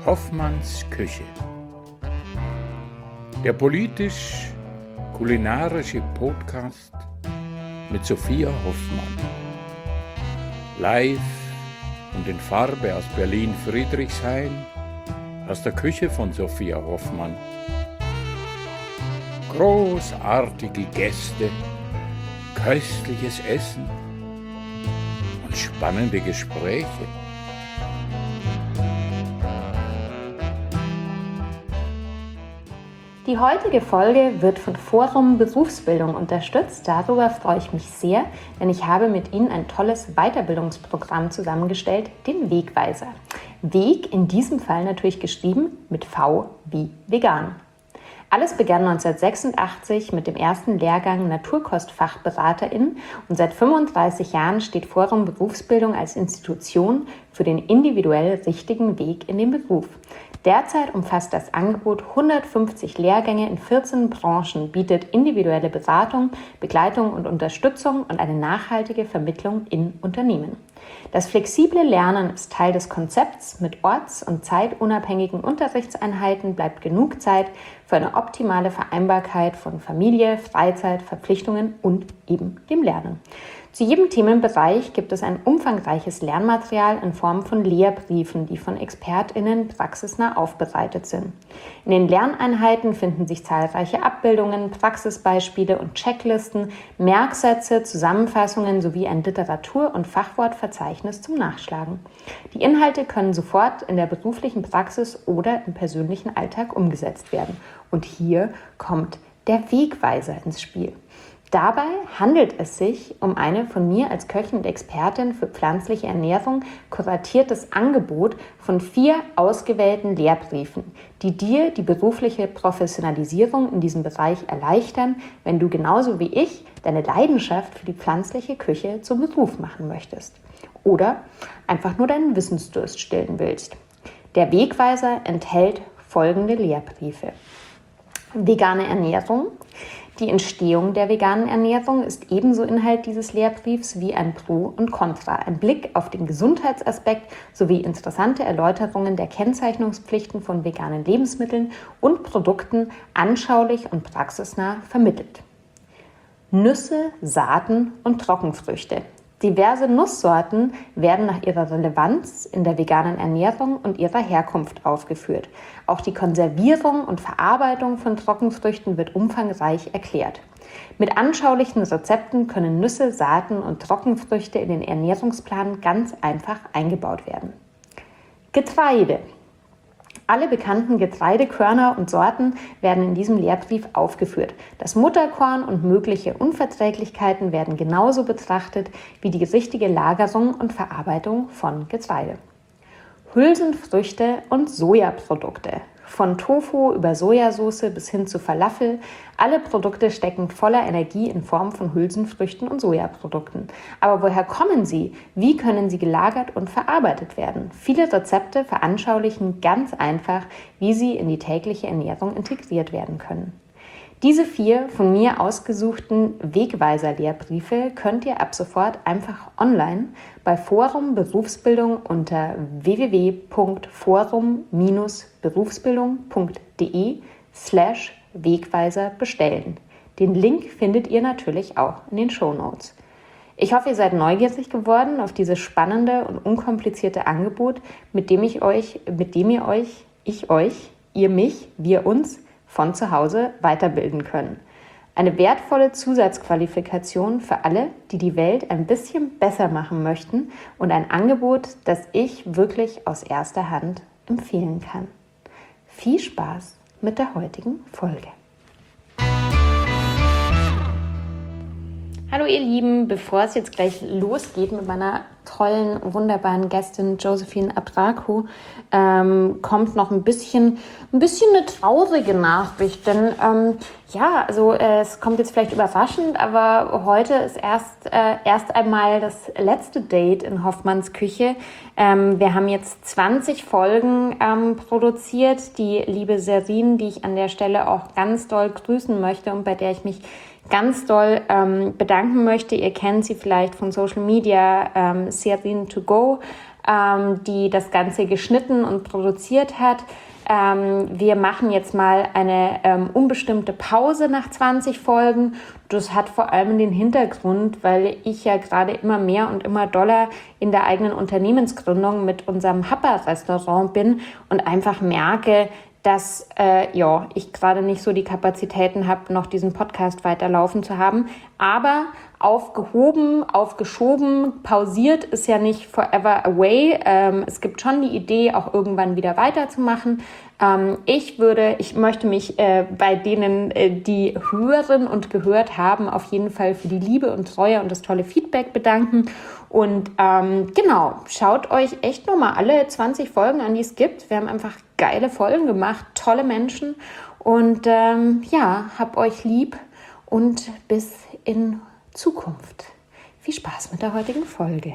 Hoffmanns Küche. Der politisch-kulinarische Podcast mit Sophia Hoffmann. Live und in Farbe aus Berlin-Friedrichshain, aus der Küche von Sophia Hoffmann. Großartige Gäste, köstliches Essen und spannende Gespräche. Die heutige Folge wird von Forum Berufsbildung unterstützt. Darüber freue ich mich sehr, denn ich habe mit Ihnen ein tolles Weiterbildungsprogramm zusammengestellt, den Wegweiser. Weg in diesem Fall natürlich geschrieben mit V wie vegan. Alles begann 1986 mit dem ersten Lehrgang Naturkostfachberaterin und seit 35 Jahren steht Forum Berufsbildung als Institution für den individuell richtigen Weg in den Beruf. Derzeit umfasst das Angebot 150 Lehrgänge in 14 Branchen, bietet individuelle Beratung, Begleitung und Unterstützung und eine nachhaltige Vermittlung in Unternehmen. Das flexible Lernen ist Teil des Konzepts. Mit orts- und zeitunabhängigen Unterrichtseinheiten bleibt genug Zeit für eine optimale Vereinbarkeit von Familie, Freizeit, Verpflichtungen und eben dem Lernen. Zu jedem Themenbereich gibt es ein umfangreiches Lernmaterial in Form von Lehrbriefen, die von ExpertInnen praxisnah aufbereitet sind. In den Lerneinheiten finden sich zahlreiche Abbildungen, Praxisbeispiele und Checklisten, Merksätze, Zusammenfassungen sowie ein Literatur- und Fachwortverzeichnis zum Nachschlagen. Die Inhalte können sofort in der beruflichen Praxis oder im persönlichen Alltag umgesetzt werden. Und hier kommt der Wegweiser ins Spiel. Dabei handelt es sich um eine von mir als Köchin und Expertin für pflanzliche Ernährung kuratiertes Angebot von 4 ausgewählten Lehrbriefen, die dir die berufliche Professionalisierung in diesem Bereich erleichtern, wenn du genauso wie ich deine Leidenschaft für die pflanzliche Küche zum Beruf machen möchtest oder einfach nur deinen Wissensdurst stillen willst. Der Wegweiser enthält folgende Lehrbriefe. Vegane Ernährung. Die Entstehung der veganen Ernährung ist ebenso Inhalt dieses Lehrbriefs wie ein Pro und Contra, ein Blick auf den Gesundheitsaspekt sowie interessante Erläuterungen der Kennzeichnungspflichten von veganen Lebensmitteln und Produkten anschaulich und praxisnah vermittelt. Nüsse, Saaten und Trockenfrüchte. Diverse Nusssorten werden nach ihrer Relevanz in der veganen Ernährung und ihrer Herkunft aufgeführt. Auch die Konservierung und Verarbeitung von Trockenfrüchten wird umfangreich erklärt. Mit anschaulichen Rezepten können Nüsse, Saaten und Trockenfrüchte in den Ernährungsplan ganz einfach eingebaut werden. Getreide. Alle bekannten Getreidekörner und Sorten werden in diesem Lehrbrief aufgeführt. Das Mutterkorn und mögliche Unverträglichkeiten werden genauso betrachtet wie die richtige Lagerung und Verarbeitung von Getreide. Hülsenfrüchte und Sojaprodukte. Von Tofu über Sojasauce bis hin zu Falafel, alle Produkte stecken voller Energie in Form von Hülsenfrüchten und Sojaprodukten. Aber woher kommen sie? Wie können sie gelagert und verarbeitet werden? Viele Rezepte veranschaulichen ganz einfach, wie sie in die tägliche Ernährung integriert werden können. Diese 4 von mir ausgesuchten Wegweiser-Lehrbriefe könnt ihr ab sofort einfach online bei Forum Berufsbildung unter www.forum-berufsbildung.de/Wegweiser bestellen. Den Link findet ihr natürlich auch in den Shownotes. Ich hoffe, ihr seid neugierig geworden auf dieses spannende und unkomplizierte Angebot, ihr mich, wir uns von zu Hause weiterbilden können. Eine wertvolle Zusatzqualifikation für alle, die die Welt ein bisschen besser machen möchten und ein Angebot, das ich wirklich aus erster Hand empfehlen kann. Viel Spaß mit der heutigen Folge. Hallo ihr Lieben, bevor es jetzt gleich losgeht mit meiner tollen, wunderbaren Gästin Josephine Abraku, kommt noch ein bisschen eine traurige Nachricht, denn es kommt jetzt vielleicht überraschend, aber heute ist erst einmal das letzte Date in Hoffmanns Küche. Wir haben jetzt 20 Folgen produziert. Die liebe Serin, die ich an der Stelle auch ganz doll grüßen möchte und bei der ich mich ganz doll bedanken möchte. Ihr kennt sie vielleicht von Social Media, Serin to go. die das Ganze geschnitten und produziert hat. Wir machen jetzt mal eine unbestimmte Pause nach 20 Folgen. Das hat vor allem den Hintergrund, weil ich ja gerade immer mehr und immer doller in der eigenen Unternehmensgründung mit unserem Happa-Restaurant bin und einfach merke, dass ich gerade nicht so die Kapazitäten habe, noch diesen Podcast weiterlaufen zu haben. Aber aufgehoben, aufgeschoben, pausiert ist ja nicht forever away. Es gibt schon die Idee, auch irgendwann wieder weiterzumachen. Ich möchte mich bei denen, die hören und gehört haben, auf jeden Fall für die Liebe und Treue und das tolle Feedback bedanken. Und schaut euch echt nochmal alle 20 Folgen an, die es gibt. Wir haben einfach geile Folgen gemacht, tolle Menschen. Und hab euch lieb und bis in Zukunft. Viel Spaß mit der heutigen Folge.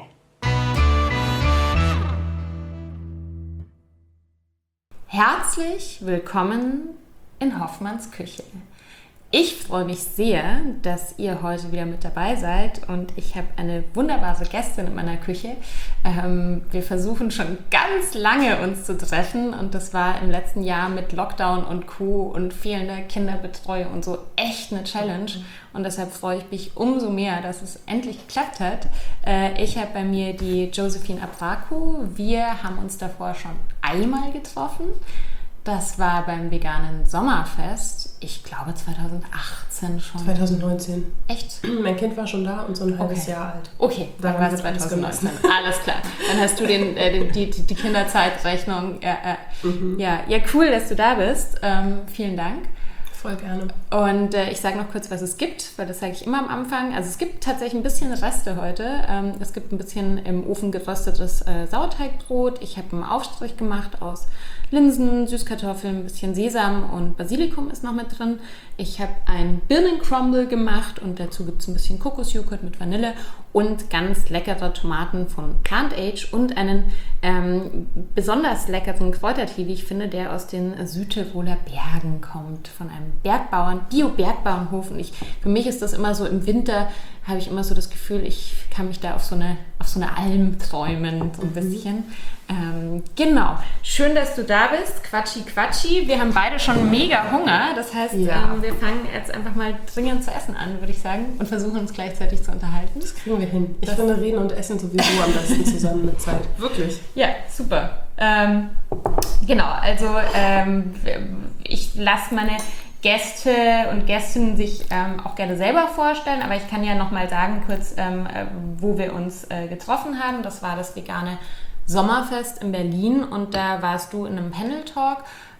Herzlich willkommen in Hoffmanns Küche. Ich freue mich sehr, dass ihr heute wieder mit dabei seid und ich habe eine wunderbare Gästin in meiner Küche. Wir versuchen schon ganz lange uns zu treffen und das war im letzten Jahr mit Lockdown und Co. und fehlender Kinderbetreuung und so echt eine Challenge und deshalb freue ich mich umso mehr, dass es endlich geklappt hat. Ich habe bei mir die Josephine Abraku. Wir haben uns davor schon einmal getroffen. Das war beim veganen Sommerfest, ich glaube 2018 schon. 2019. Echt? Mein Kind war schon da und so ein halbes Jahr alt. Okay, dann war es 2019. Alles klar. Dann hast du die Kinderzeitrechnung. Ja, cool, dass du da bist. Vielen Dank. Voll gerne. Und ich sage noch kurz, was es gibt, weil das sage ich immer am Anfang. Also es gibt tatsächlich ein bisschen Reste heute. Es gibt ein bisschen im Ofen geröstetes Sauerteigbrot. Ich habe einen Aufstrich gemacht aus Linsen, Süßkartoffeln, ein bisschen Sesam und Basilikum ist noch mit drin. Ich habe ein Birnencrumble gemacht und dazu gibt es ein bisschen Kokosjoghurt mit Vanille und ganz leckere Tomaten von Plant Age und einen besonders leckeren Kräutertee, wie ich finde, der aus den Südtiroler Bergen kommt, von einem Bergbauern, Bio-Bergbauernhof. Und für mich ist das immer so, im Winter habe ich immer so das Gefühl, ich kann mich da auf so eine Alm träumen, so ein bisschen. Genau. Schön, dass du da bist. Quatschi. Wir haben beide schon mega Hunger. Das heißt, wir fangen jetzt einfach mal dringend zu essen an, würde ich sagen, und versuchen uns gleichzeitig zu unterhalten. Das kriegen wir hin. Ich finde, reden und essen sowieso am besten zusammen mit Zeit. Wirklich. Ja, super. Genau, also ich lasse meine Gäste und Gästinnen sich auch gerne selber vorstellen, aber ich kann ja nochmal sagen kurz, wo wir uns getroffen haben. Das war das vegane Sommerfest in Berlin und da warst du in einem Panel-Talk.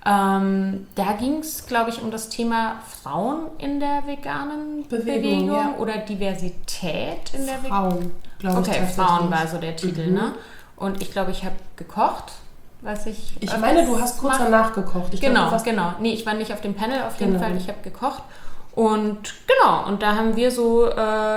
Da ging es, glaube ich, um das Thema Frauen in der veganen Bewegung ja. Oder Diversität in der Bewegung. Frauen, glaube ich. Okay, Frauen war so der Titel, ne? Und ich glaube, ich habe gekocht. Ich meine, du hast kurz danach gekocht. Genau. Nee, ich war nicht auf dem Panel auf jeden Fall, ich habe gekocht. Und genau, und da haben wir so,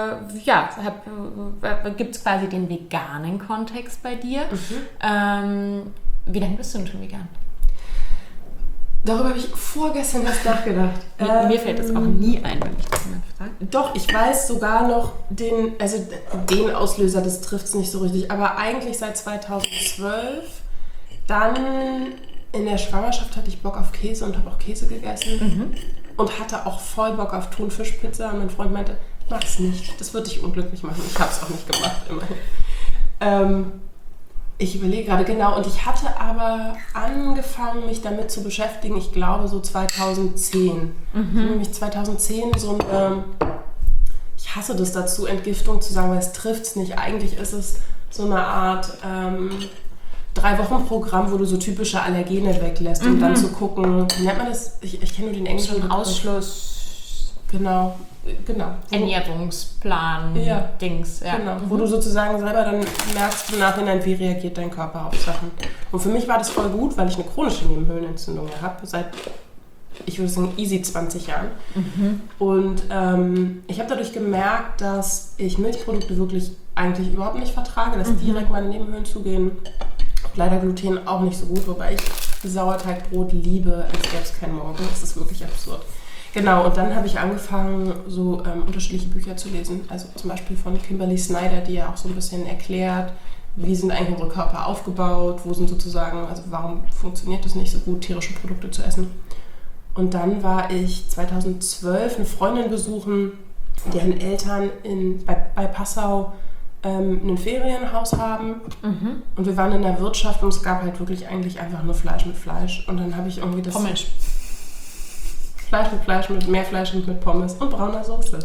gibt es quasi den veganen Kontext bei dir. Wie lange bist du denn schon vegan? Darüber habe ich vorgestern erst nachgedacht. Mir fällt das auch nie ein, wenn ich das jemand fragt. Doch, ich weiß sogar noch den Auslöser, das trifft es nicht so richtig, aber eigentlich seit 2012. Dann in der Schwangerschaft hatte ich Bock auf Käse und habe auch Käse gegessen und hatte auch voll Bock auf Thunfischpizza. Und mein Freund meinte, mach's nicht, das wird dich unglücklich machen. Ich habe es auch nicht gemacht, immerhin. Ich überlege gerade genau und ich hatte aber angefangen, mich damit zu beschäftigen, ich glaube so 2010. Nämlich 2010 so eine, ich hasse das dazu, Entgiftung zu sagen, weil es trifft es nicht. Eigentlich ist es so eine Art 3-Wochen-Programm, wo du so typische Allergene weglässt, um dann zu gucken, wie nennt man das? Ich kenne nur den englischen Begriff. Ausschluss. Genau. Ernährungsplan, Dings. Ja. Genau, wo du sozusagen selber dann merkst im Nachhinein, wie reagiert dein Körper auf Sachen. Und für mich war das voll gut, weil ich eine chronische Nebenhöhlenentzündung habe, seit, ich würde sagen, easy 20 Jahren. Und ich habe dadurch gemerkt, dass ich Milchprodukte wirklich eigentlich überhaupt nicht vertrage, dass direkt meine Nebenhöhlen zugehen. Leider Gluten auch nicht so gut, wobei ich Sauerteigbrot liebe, als gäbe es keinen Morgen. Das ist wirklich absurd. Genau, und dann habe ich angefangen, so unterschiedliche Bücher zu lesen. Also zum Beispiel von Kimberly Snyder, die ja auch so ein bisschen erklärt, wie sind eigentlich unsere Körper aufgebaut, wo sind sozusagen, also warum funktioniert es nicht so gut, tierische Produkte zu essen. Und dann war ich 2012 eine Freundin besuchen, deren Eltern bei Passau ein Ferienhaus haben. Und wir waren in der Wirtschaft und es gab halt wirklich eigentlich einfach nur Fleisch mit Fleisch. Und dann habe ich irgendwie das... Pommes. Fleisch mit Fleisch, mit Meerfleisch und mit Pommes und brauner Soße.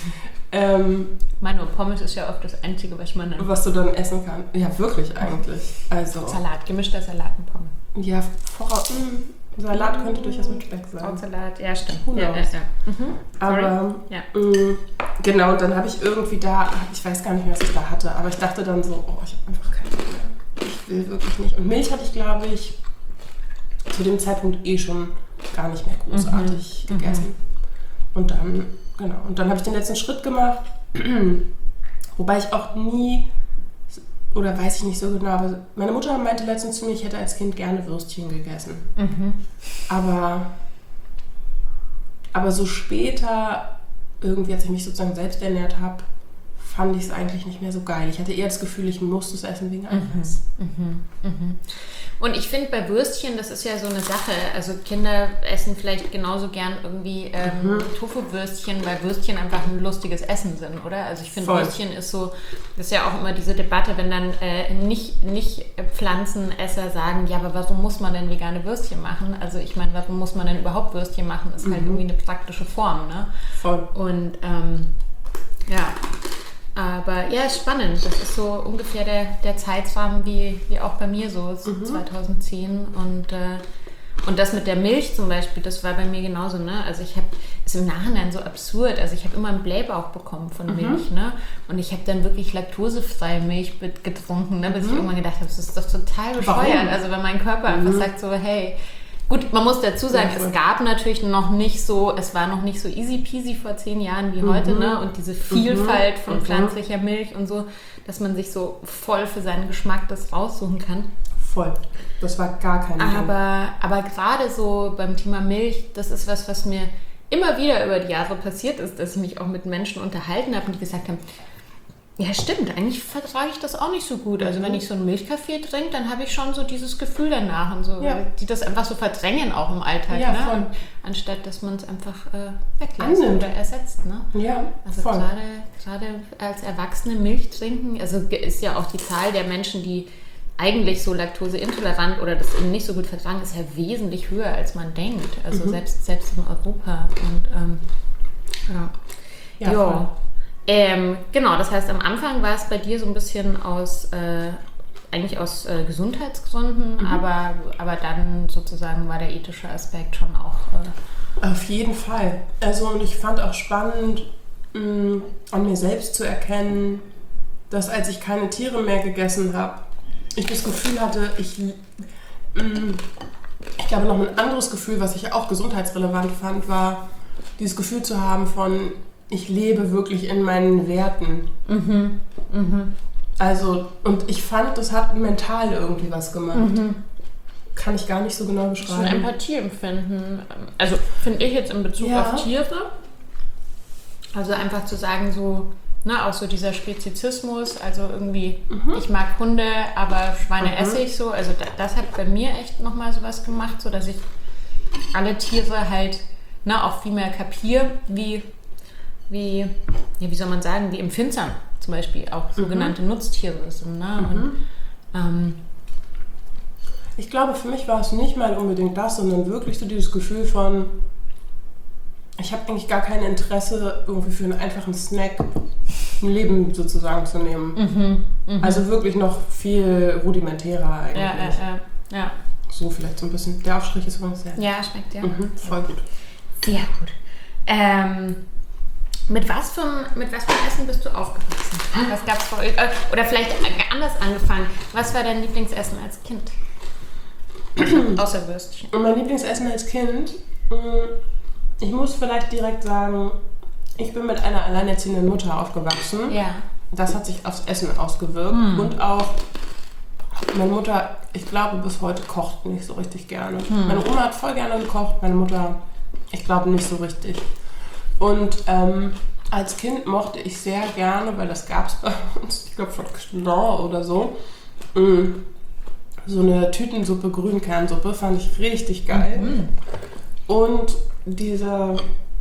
Meine Pommes ist ja oft das Einzige, was du dann essen kannst. Ja, wirklich eigentlich. Also, Salat, gemischter Salat und Pommes. Ja, Salat könnte durchaus mit Speck sein. Krautsalat, ja, stimmt. Ja. Aber, ja. Genau, und dann habe ich irgendwie ich weiß gar nicht mehr, was ich da hatte, aber ich dachte dann so, ich habe einfach keine Lust mehr. Ich will wirklich nicht. Und Milch hatte ich, glaube ich, zu dem Zeitpunkt schon gar nicht mehr großartig gegessen. Und dann habe ich den letzten Schritt gemacht, wobei ich auch nie, oder weiß ich nicht so genau, aber meine Mutter meinte letztens zu mir, ich hätte als Kind gerne Würstchen gegessen. Aber so später, irgendwie als ich mich sozusagen selbst ernährt habe, fand ich es eigentlich nicht mehr so geil. Ich hatte eher das Gefühl, ich musste es essen wegen Eiweiß. Und ich finde bei Würstchen, das ist ja so eine Sache, also Kinder essen vielleicht genauso gern irgendwie Tofu-Würstchen, weil Würstchen einfach ein lustiges Essen sind, oder? Also ich finde Würstchen ist so, das ist ja auch immer diese Debatte, wenn dann nicht Pflanzenesser sagen, ja, aber warum muss man denn vegane Würstchen machen? Also ich meine, warum muss man denn überhaupt Würstchen machen? Das ist halt irgendwie eine praktische Form, ne? Voll. Und ja. Aber ja, ist spannend. Das ist so ungefähr der Zeitrahmen wie auch bei mir so 2010. Und das mit der Milch zum Beispiel, das war bei mir genauso. Ne? Also ist im Nachhinein so absurd. Also ich habe immer einen Blähbauch bekommen von Milch. Ne? Und ich habe dann wirklich laktosefreie Milch getrunken, ne? Bis ich irgendwann gedacht habe, das ist doch total bescheuert. Warum? Also wenn mein Körper einfach sagt so, hey... Gut, man muss dazu sagen, es gab natürlich noch nicht so, es war noch nicht so easy peasy vor 10 Jahren wie heute, ne? Und diese Vielfalt von pflanzlicher Milch und so, dass man sich so voll für seinen Geschmack das raussuchen kann. Voll. Das war gar kein Ding. Aber gerade so beim Thema Milch, das ist was mir immer wieder über die Jahre passiert ist, dass ich mich auch mit Menschen unterhalten habe und die gesagt haben, ja, stimmt, eigentlich vertrage ich das auch nicht so gut. Also wenn ich so einen Milchkaffee trinke, dann habe ich schon so dieses Gefühl danach und so, die das einfach so verdrängen auch im Alltag, ne? Und anstatt dass man es einfach weglässt oder ersetzt, ne? Ja, also gerade als Erwachsene Milch trinken, also ist ja auch die Zahl der Menschen, die eigentlich so laktoseintolerant oder das eben nicht so gut vertragen, ist ja wesentlich höher, als man denkt. Also selbst in Europa. Und genau, das heißt, am Anfang war es bei dir so ein bisschen aus Gesundheitsgründen, aber dann sozusagen war der ethische Aspekt schon auch... Auf jeden Fall. Also und ich fand auch spannend, an mir selbst zu erkennen, dass als ich keine Tiere mehr gegessen habe, ich das Gefühl hatte, ich glaube noch ein anderes Gefühl, was ich auch gesundheitsrelevant fand, war dieses Gefühl zu haben von ich lebe wirklich in meinen Werten. Also, und ich fand, das hat mental irgendwie was gemacht. Kann ich gar nicht so genau beschreiben. Das ist ein Empathieempfinden. Also, finde ich jetzt in Bezug auf Tiere. Also einfach zu sagen, so, ne, auch so dieser Spezizismus, also irgendwie, ich mag Hunde, aber Schweine esse ich so. Also, das hat bei mir echt nochmal sowas gemacht, so dass ich alle Tiere halt, ne, auch viel mehr kapiere, wie soll man sagen, wie empfindsam zum Beispiel auch sogenannte Nutztiere sind. Ne? Und, ich glaube, für mich war es nicht mal unbedingt das, sondern wirklich so dieses Gefühl von, ich habe eigentlich gar kein Interesse, irgendwie für einen einfachen Snack ein Leben sozusagen zu nehmen. Also wirklich noch viel rudimentärer eigentlich. Ja. So vielleicht so ein bisschen. Der Aufstrich ist übrigens sehr... Ja, schmeckt, ja. Voll gut. Sehr gut. Mit was für Essen bist du aufgewachsen? Was gab's für euch? Oder vielleicht anders angefangen. Was war dein Lieblingsessen als Kind? Außer Würstchen. Und mein Lieblingsessen als Kind? Ich muss vielleicht direkt sagen, ich bin mit einer alleinerziehenden Mutter aufgewachsen. Ja. Das hat sich aufs Essen ausgewirkt. Und auch meine Mutter, ich glaube, bis heute kocht nicht so richtig gerne. Meine Oma hat voll gerne gekocht, meine Mutter, ich glaube, nicht so richtig. Und als Kind mochte ich sehr gerne, weil das gab es bei uns, ich glaube von Knorr oder so, So eine Tütensuppe, Grünkernsuppe, fand ich richtig geil. Und dieser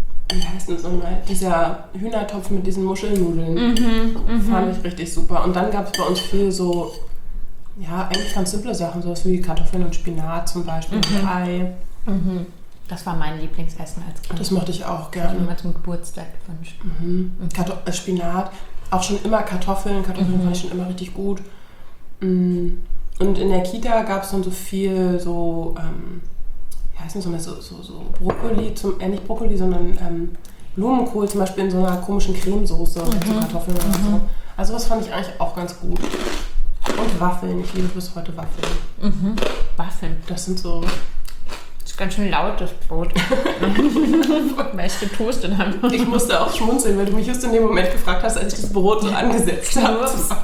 Hühnertopf mit diesen Muschelnudeln fand ich richtig super. Und dann gab es bei uns viel so, ja, eigentlich ganz simple Sachen, sowas wie Kartoffeln und Spinat zum Beispiel, und Ei. Das war mein Lieblingsessen als Kind. Das mochte ich auch Das habe ich gerne. mir zum Geburtstag gewünscht. Spinat, auch schon immer Kartoffeln fand ich schon immer richtig gut. Und in der Kita gab es dann so viel so, wie heißt das, so Brokkoli, nicht Brokkoli, sondern Blumenkohl zum Beispiel in so einer komischen Cremesoße mit so Kartoffeln oder so. Also das fand ich eigentlich auch ganz gut. Und Waffeln, ich liebe bis heute Waffeln. Waffeln. Das sind so... Das ist ganz schön laut, das Brot. Weil ich getoastet habe. Ich musste auch schmunzeln, weil du mich just in dem Moment gefragt hast, als ich das Brot so angesetzt habe.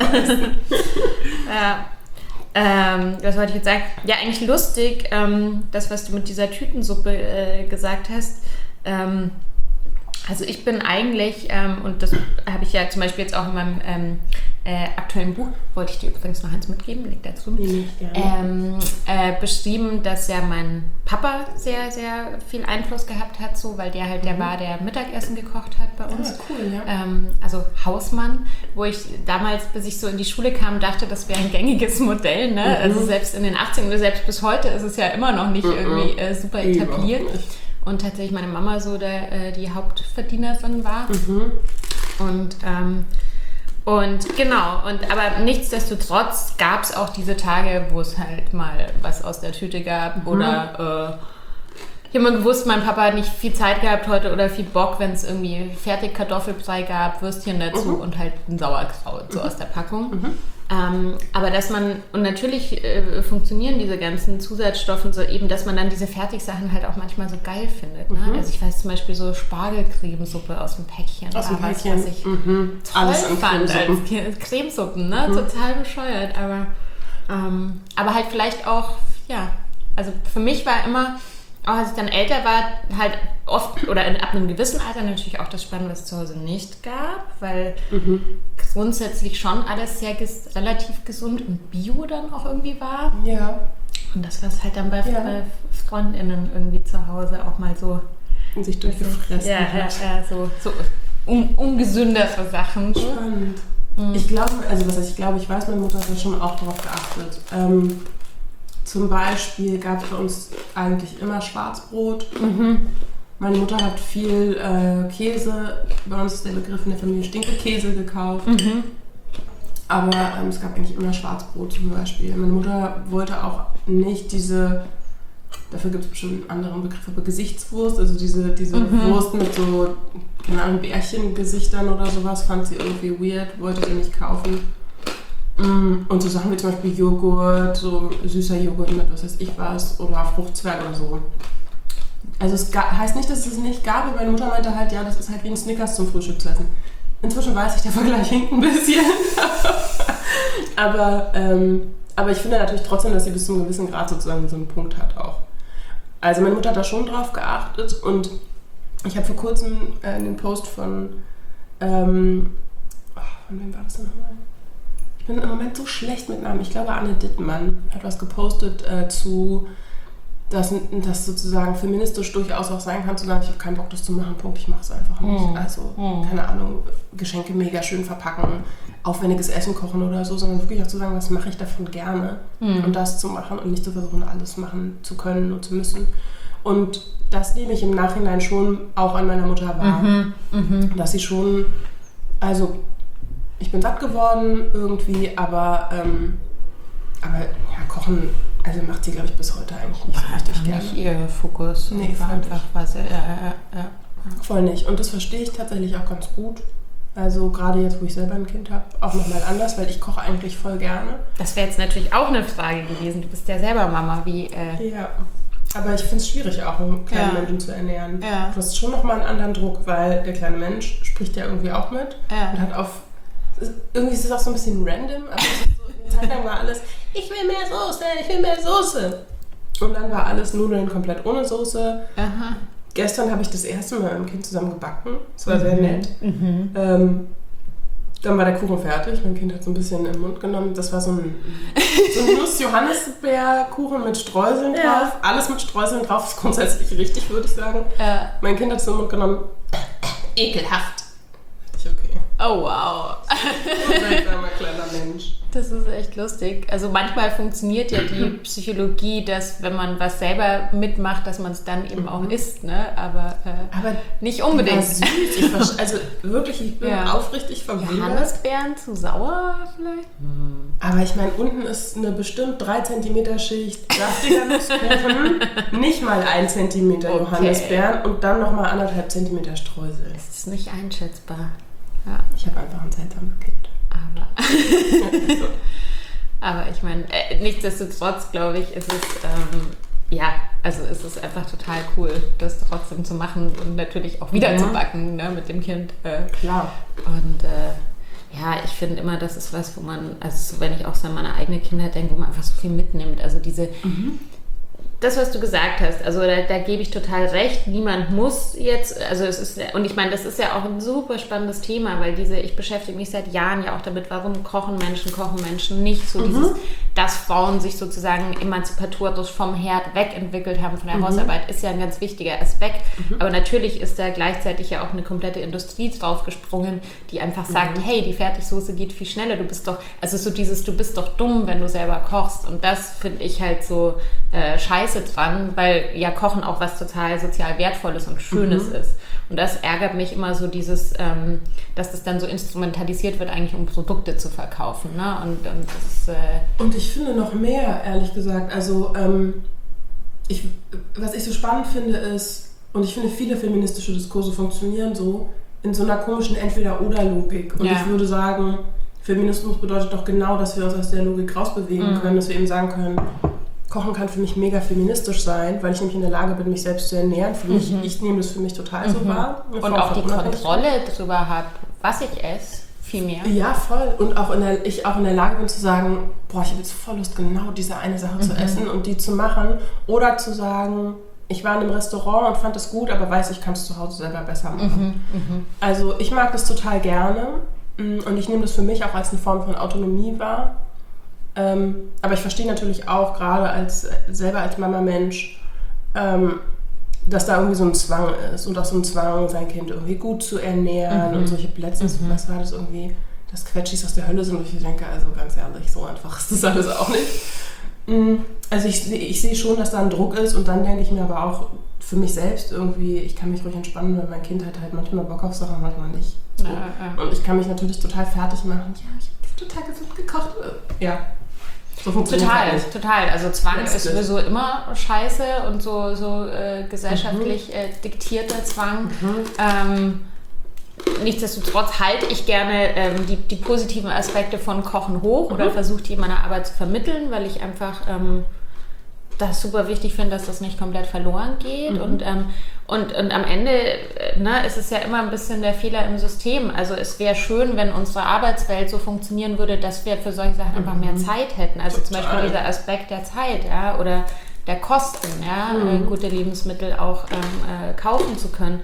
Was wollte ich jetzt sagen? Ja, eigentlich lustig, das, was du mit dieser Tütensuppe gesagt hast. Also ich bin eigentlich, und das habe ich ja zum Beispiel jetzt auch in meinem aktuellen Buch, wollte ich dir übrigens noch eins mitgeben, liegt dazu, beschrieben, dass ja mein Papa sehr, sehr viel Einfluss gehabt hat, so, weil der halt der war, der Mittagessen gekocht hat bei uns. Cool, ja. Also Hausmann, wo ich damals, bis ich so in die Schule kam, dachte, das wäre ein gängiges Modell. Ne? Also selbst in den 80ern oder selbst bis heute ist es ja immer noch nicht irgendwie super etabliert. Und tatsächlich meine Mama so die Hauptverdienerin war. Und genau, aber nichtsdestotrotz gab es auch diese Tage, wo es halt mal was aus der Tüte gab oder ich habe immer gewusst, mein Papa hat nicht viel Zeit gehabt heute oder viel Bock, wenn es irgendwie fertig Kartoffelbrei gab, Würstchen dazu und halt ein Sauerkraut so aus der Packung. Aber dass man, und natürlich funktionieren diese ganzen Zusatzstoffe so eben, dass man dann diese Fertigsachen halt auch manchmal so geil findet. Ne? Also ich weiß zum Beispiel so Spargelcremesuppe aus dem Päckchen. Aus dem Päckchen. Was ich toll Alles an fand Cremesuppen. als Cremesuppen, ne? Total bescheuert. Aber halt vielleicht auch, ja, also für mich war immer, auch als ich dann älter war, halt oft oder ab einem gewissen Alter natürlich auch das Spannende, was es zu Hause nicht gab, weil grundsätzlich schon alles sehr relativ gesund und bio dann auch irgendwie war. Ja. Und das, was halt dann bei FreundInnen irgendwie zu Hause auch mal so Und sich durchgefressen hat. so ungesündere Sachen. Spannend. Ich glaube, ich weiß, meine Mutter hat da schon auch drauf geachtet. Zum Beispiel gab es bei uns eigentlich immer Schwarzbrot. Meine Mutter hat viel Käse, bei uns ist der Begriff in der Familie Stinkekäse gekauft. Aber es gab eigentlich immer Schwarzbrot zum Beispiel. Meine Mutter wollte auch nicht diese, dafür gibt es bestimmt einen anderen Begriff, aber Gesichtswurst, also diese Wurst mit so, keine Ahnung, Bärchengesichtern oder sowas, fand sie irgendwie weird, wollte sie nicht kaufen. Und so Sachen wie zum Beispiel Joghurt, so süßer Joghurt mit was weiß ich was oder Fruchtzwerg oder so. Also es heißt nicht, dass es nicht gab, aber meine Mutter meinte halt, ja, das ist halt wie ein Snickers zum Frühstück zu essen. Inzwischen weiß ich, der Vergleich hinkt ein bisschen. aber ich finde natürlich trotzdem, dass sie bis zu einem gewissen Grad sozusagen so einen Punkt hat auch. Also meine Mutter hat da schon drauf geachtet und ich habe vor kurzem den Post von wem war das denn nochmal? Ich bin im Moment so schlecht mit Namen. Ich glaube, Anne Dittmann hat was gepostet dass sozusagen feministisch durchaus auch sein kann, zu sagen, ich habe keinen Bock, das zu machen, Punkt, ich mache es einfach nicht. Also, keine Ahnung, Geschenke mega schön verpacken, aufwendiges Essen kochen oder so, sondern wirklich auch zu sagen, was mache ich davon gerne und das zu machen und nicht zu versuchen, alles machen zu können und zu müssen. Und das nehme ich im Nachhinein schon auch an meiner Mutter wahr, dass sie schon, also ich bin satt geworden irgendwie, aber ja, kochen, also macht sie, glaube ich, bis heute eigentlich nicht so richtig gerne. Nicht ihr Fokus. Nee, war einfach was. Voll nicht. Und das verstehe ich tatsächlich auch ganz gut. Also gerade jetzt, wo ich selber ein Kind habe, auch nochmal anders, weil ich koche eigentlich voll gerne. Das wäre jetzt natürlich auch eine Frage gewesen. Du bist ja selber Mama. Ja, aber ich finde es schwierig, auch einen kleinen Menschen zu ernähren. Ja. Du hast schon nochmal einen anderen Druck, weil der kleine Mensch spricht ja irgendwie auch mit und hat irgendwie ist es auch so ein bisschen random, aber eine Zeit lang war alles, ich will mehr Soße. Und dann war alles Nudeln komplett ohne Soße. Aha. Gestern habe ich das erste Mal mit meinem Kind zusammen gebacken. Das war sehr nett. Dann war der Kuchen fertig. Mein Kind hat so ein bisschen in den Mund genommen. Das war so ein Nuss-Johannisbeerkuchen mit Streuseln drauf. Alles mit Streuseln drauf ist grundsätzlich richtig, würde ich sagen. Mein Kind hat es in den Mund genommen. Ekelhaft. Okay. Oh, wow. Seltsamer kleiner Mensch. Das ist echt lustig. Also manchmal funktioniert ja die Psychologie, dass wenn man was selber mitmacht, dass man es dann eben auch isst, ne? Aber nicht unbedingt. Süß. Also wirklich, ich bin aufrichtig verwundert. Johannisbeeren zu sauer vielleicht? Aber ich meine, unten ist eine bestimmt 3 cm Schicht saftiger Nusskuchen, nicht mal 1 cm Johannisbeeren und dann nochmal 1,5 cm Streusel. Es ist nicht einschätzbar. Ja. Ich habe einfach ein seltsames Kind. Aber ich meine, nichtsdestotrotz glaube ich, ist es es ist einfach total cool, das trotzdem zu machen und natürlich auch wieder zu backen, ne, mit dem Kind. Klar. Und ich finde immer, das ist was, wo man, also wenn ich auch so an meine eigenen Kinder denke, wo man einfach so viel mitnimmt. Also das, was du gesagt hast, also da gebe ich total recht, niemand muss jetzt, also es ist, und ich meine, das ist ja auch ein super spannendes Thema, weil ich beschäftige mich seit Jahren ja auch damit, warum kochen Menschen nicht, so dieses, dass Frauen sich sozusagen emanzipatorisch vom Herd wegentwickelt haben, von der Hausarbeit, ist ja ein ganz wichtiger Aspekt, aber natürlich ist da gleichzeitig ja auch eine komplette Industrie draufgesprungen, die einfach sagt, hey, die Fertigsoße geht viel schneller, du bist doch dumm, wenn du selber kochst, und das finde ich halt so scheiße dran, weil ja Kochen auch was total sozial Wertvolles und Schönes ist. Und das ärgert mich immer so dieses, dass das dann so instrumentalisiert wird, eigentlich um Produkte zu verkaufen. Ne? Und ich finde noch mehr, ehrlich gesagt. Also was ich so spannend finde ist, und ich finde viele feministische Diskurse funktionieren so, in so einer komischen Entweder-Oder-Logik. Und ich würde sagen, Feminismus bedeutet doch genau, dass wir uns aus der Logik rausbewegen können, dass wir eben sagen können, Kochen kann für mich mega feministisch sein, weil ich nämlich in der Lage bin, mich selbst zu ernähren. Ich nehme das für mich total so wahr. Und auch die Kontrolle darüber habe, was ich esse, viel mehr. Ja, voll. Und ich auch in der Lage bin zu sagen, boah, ich habe jetzt voll Lust, genau diese eine Sache zu essen und die zu machen. Oder zu sagen, ich war in einem Restaurant und fand es gut, aber weiß, ich kann es zu Hause selber besser machen. Also ich mag das total gerne und ich nehme das für mich auch als eine Form von Autonomie wahr. Aber ich verstehe natürlich auch gerade selber als Mama-Mensch, dass da irgendwie so ein Zwang ist und auch so ein Zwang, sein Kind irgendwie gut zu ernähren und solche Plätze. Was war das irgendwie, dass Quetschis aus der Hölle sind, und ich denke, also ganz ehrlich, so einfach ist das alles auch nicht. Also ich sehe schon, dass da ein Druck ist, und dann denke ich mir aber auch für mich selbst irgendwie, ich kann mich ruhig entspannen, weil mein Kind hat halt manchmal Bock auf Sachen, manchmal nicht. So. Und ich kann mich natürlich total fertig machen. Ja, ich habe total gesund gekocht. Ja. So Total. Also Zwang ist sowieso immer scheiße und so gesellschaftlich diktierter Zwang. Nichtsdestotrotz halte ich gerne die positiven Aspekte von Kochen hoch oder versuche die in meiner Arbeit zu vermitteln, weil ich einfach das super wichtig finde, dass das nicht komplett verloren geht. Und am Ende ist es ja immer ein bisschen der Fehler im System. Also es wäre schön, wenn unsere Arbeitswelt so funktionieren würde, dass wir für solche Sachen einfach mehr Zeit hätten. Also zum Beispiel dieser Aspekt der Zeit, oder der Kosten, gute Lebensmittel auch kaufen zu können.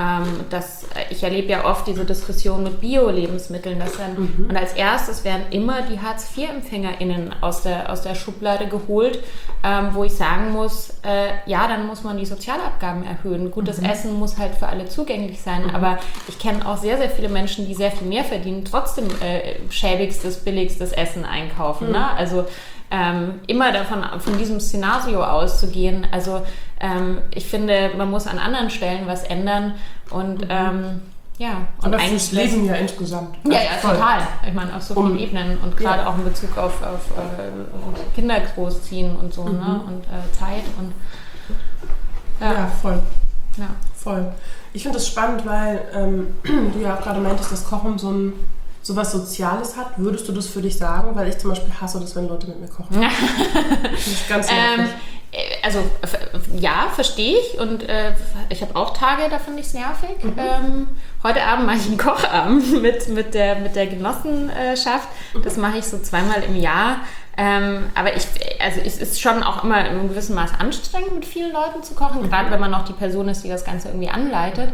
Ich erlebe ja oft diese Diskussion mit Bio-Lebensmitteln, dass dann, und als erstes werden immer die Hartz-IV-EmpfängerInnen aus der Schublade geholt, wo ich sagen muss, dann muss man die Sozialabgaben erhöhen. Gutes Essen muss halt für alle zugänglich sein, aber ich kenne auch sehr, sehr viele Menschen, die sehr viel mehr verdienen, trotzdem schäbigstes, billigstes Essen einkaufen. Ne? Also immer von diesem Szenario auszugehen. Also ich finde, man muss an anderen Stellen was ändern und und aber eigentlich fürs Leben ja insgesamt. Ja, total. Ich meine, auf so vielen Ebenen und gerade auch in Bezug auf Kinder großziehen und so, ne? Und Zeit und voll. Ja. Voll. Ich finde das spannend, weil du ja auch gerade meintest, dass Kochen so was Soziales hat. Würdest du das für dich sagen? Weil ich zum Beispiel hasse das, wenn Leute mit mir kochen. Das ist ganz nervig. Also ja, verstehe ich, und ich habe auch Tage, da finde ich es nervig. Heute Abend mache ich einen Kochabend mit der Genossenschaft. Das mache ich so 2-mal im Jahr. Aber es ist schon auch immer in einem gewissen Maß anstrengend, mit vielen Leuten zu kochen, gerade wenn man noch die Person ist, die das Ganze irgendwie anleitet.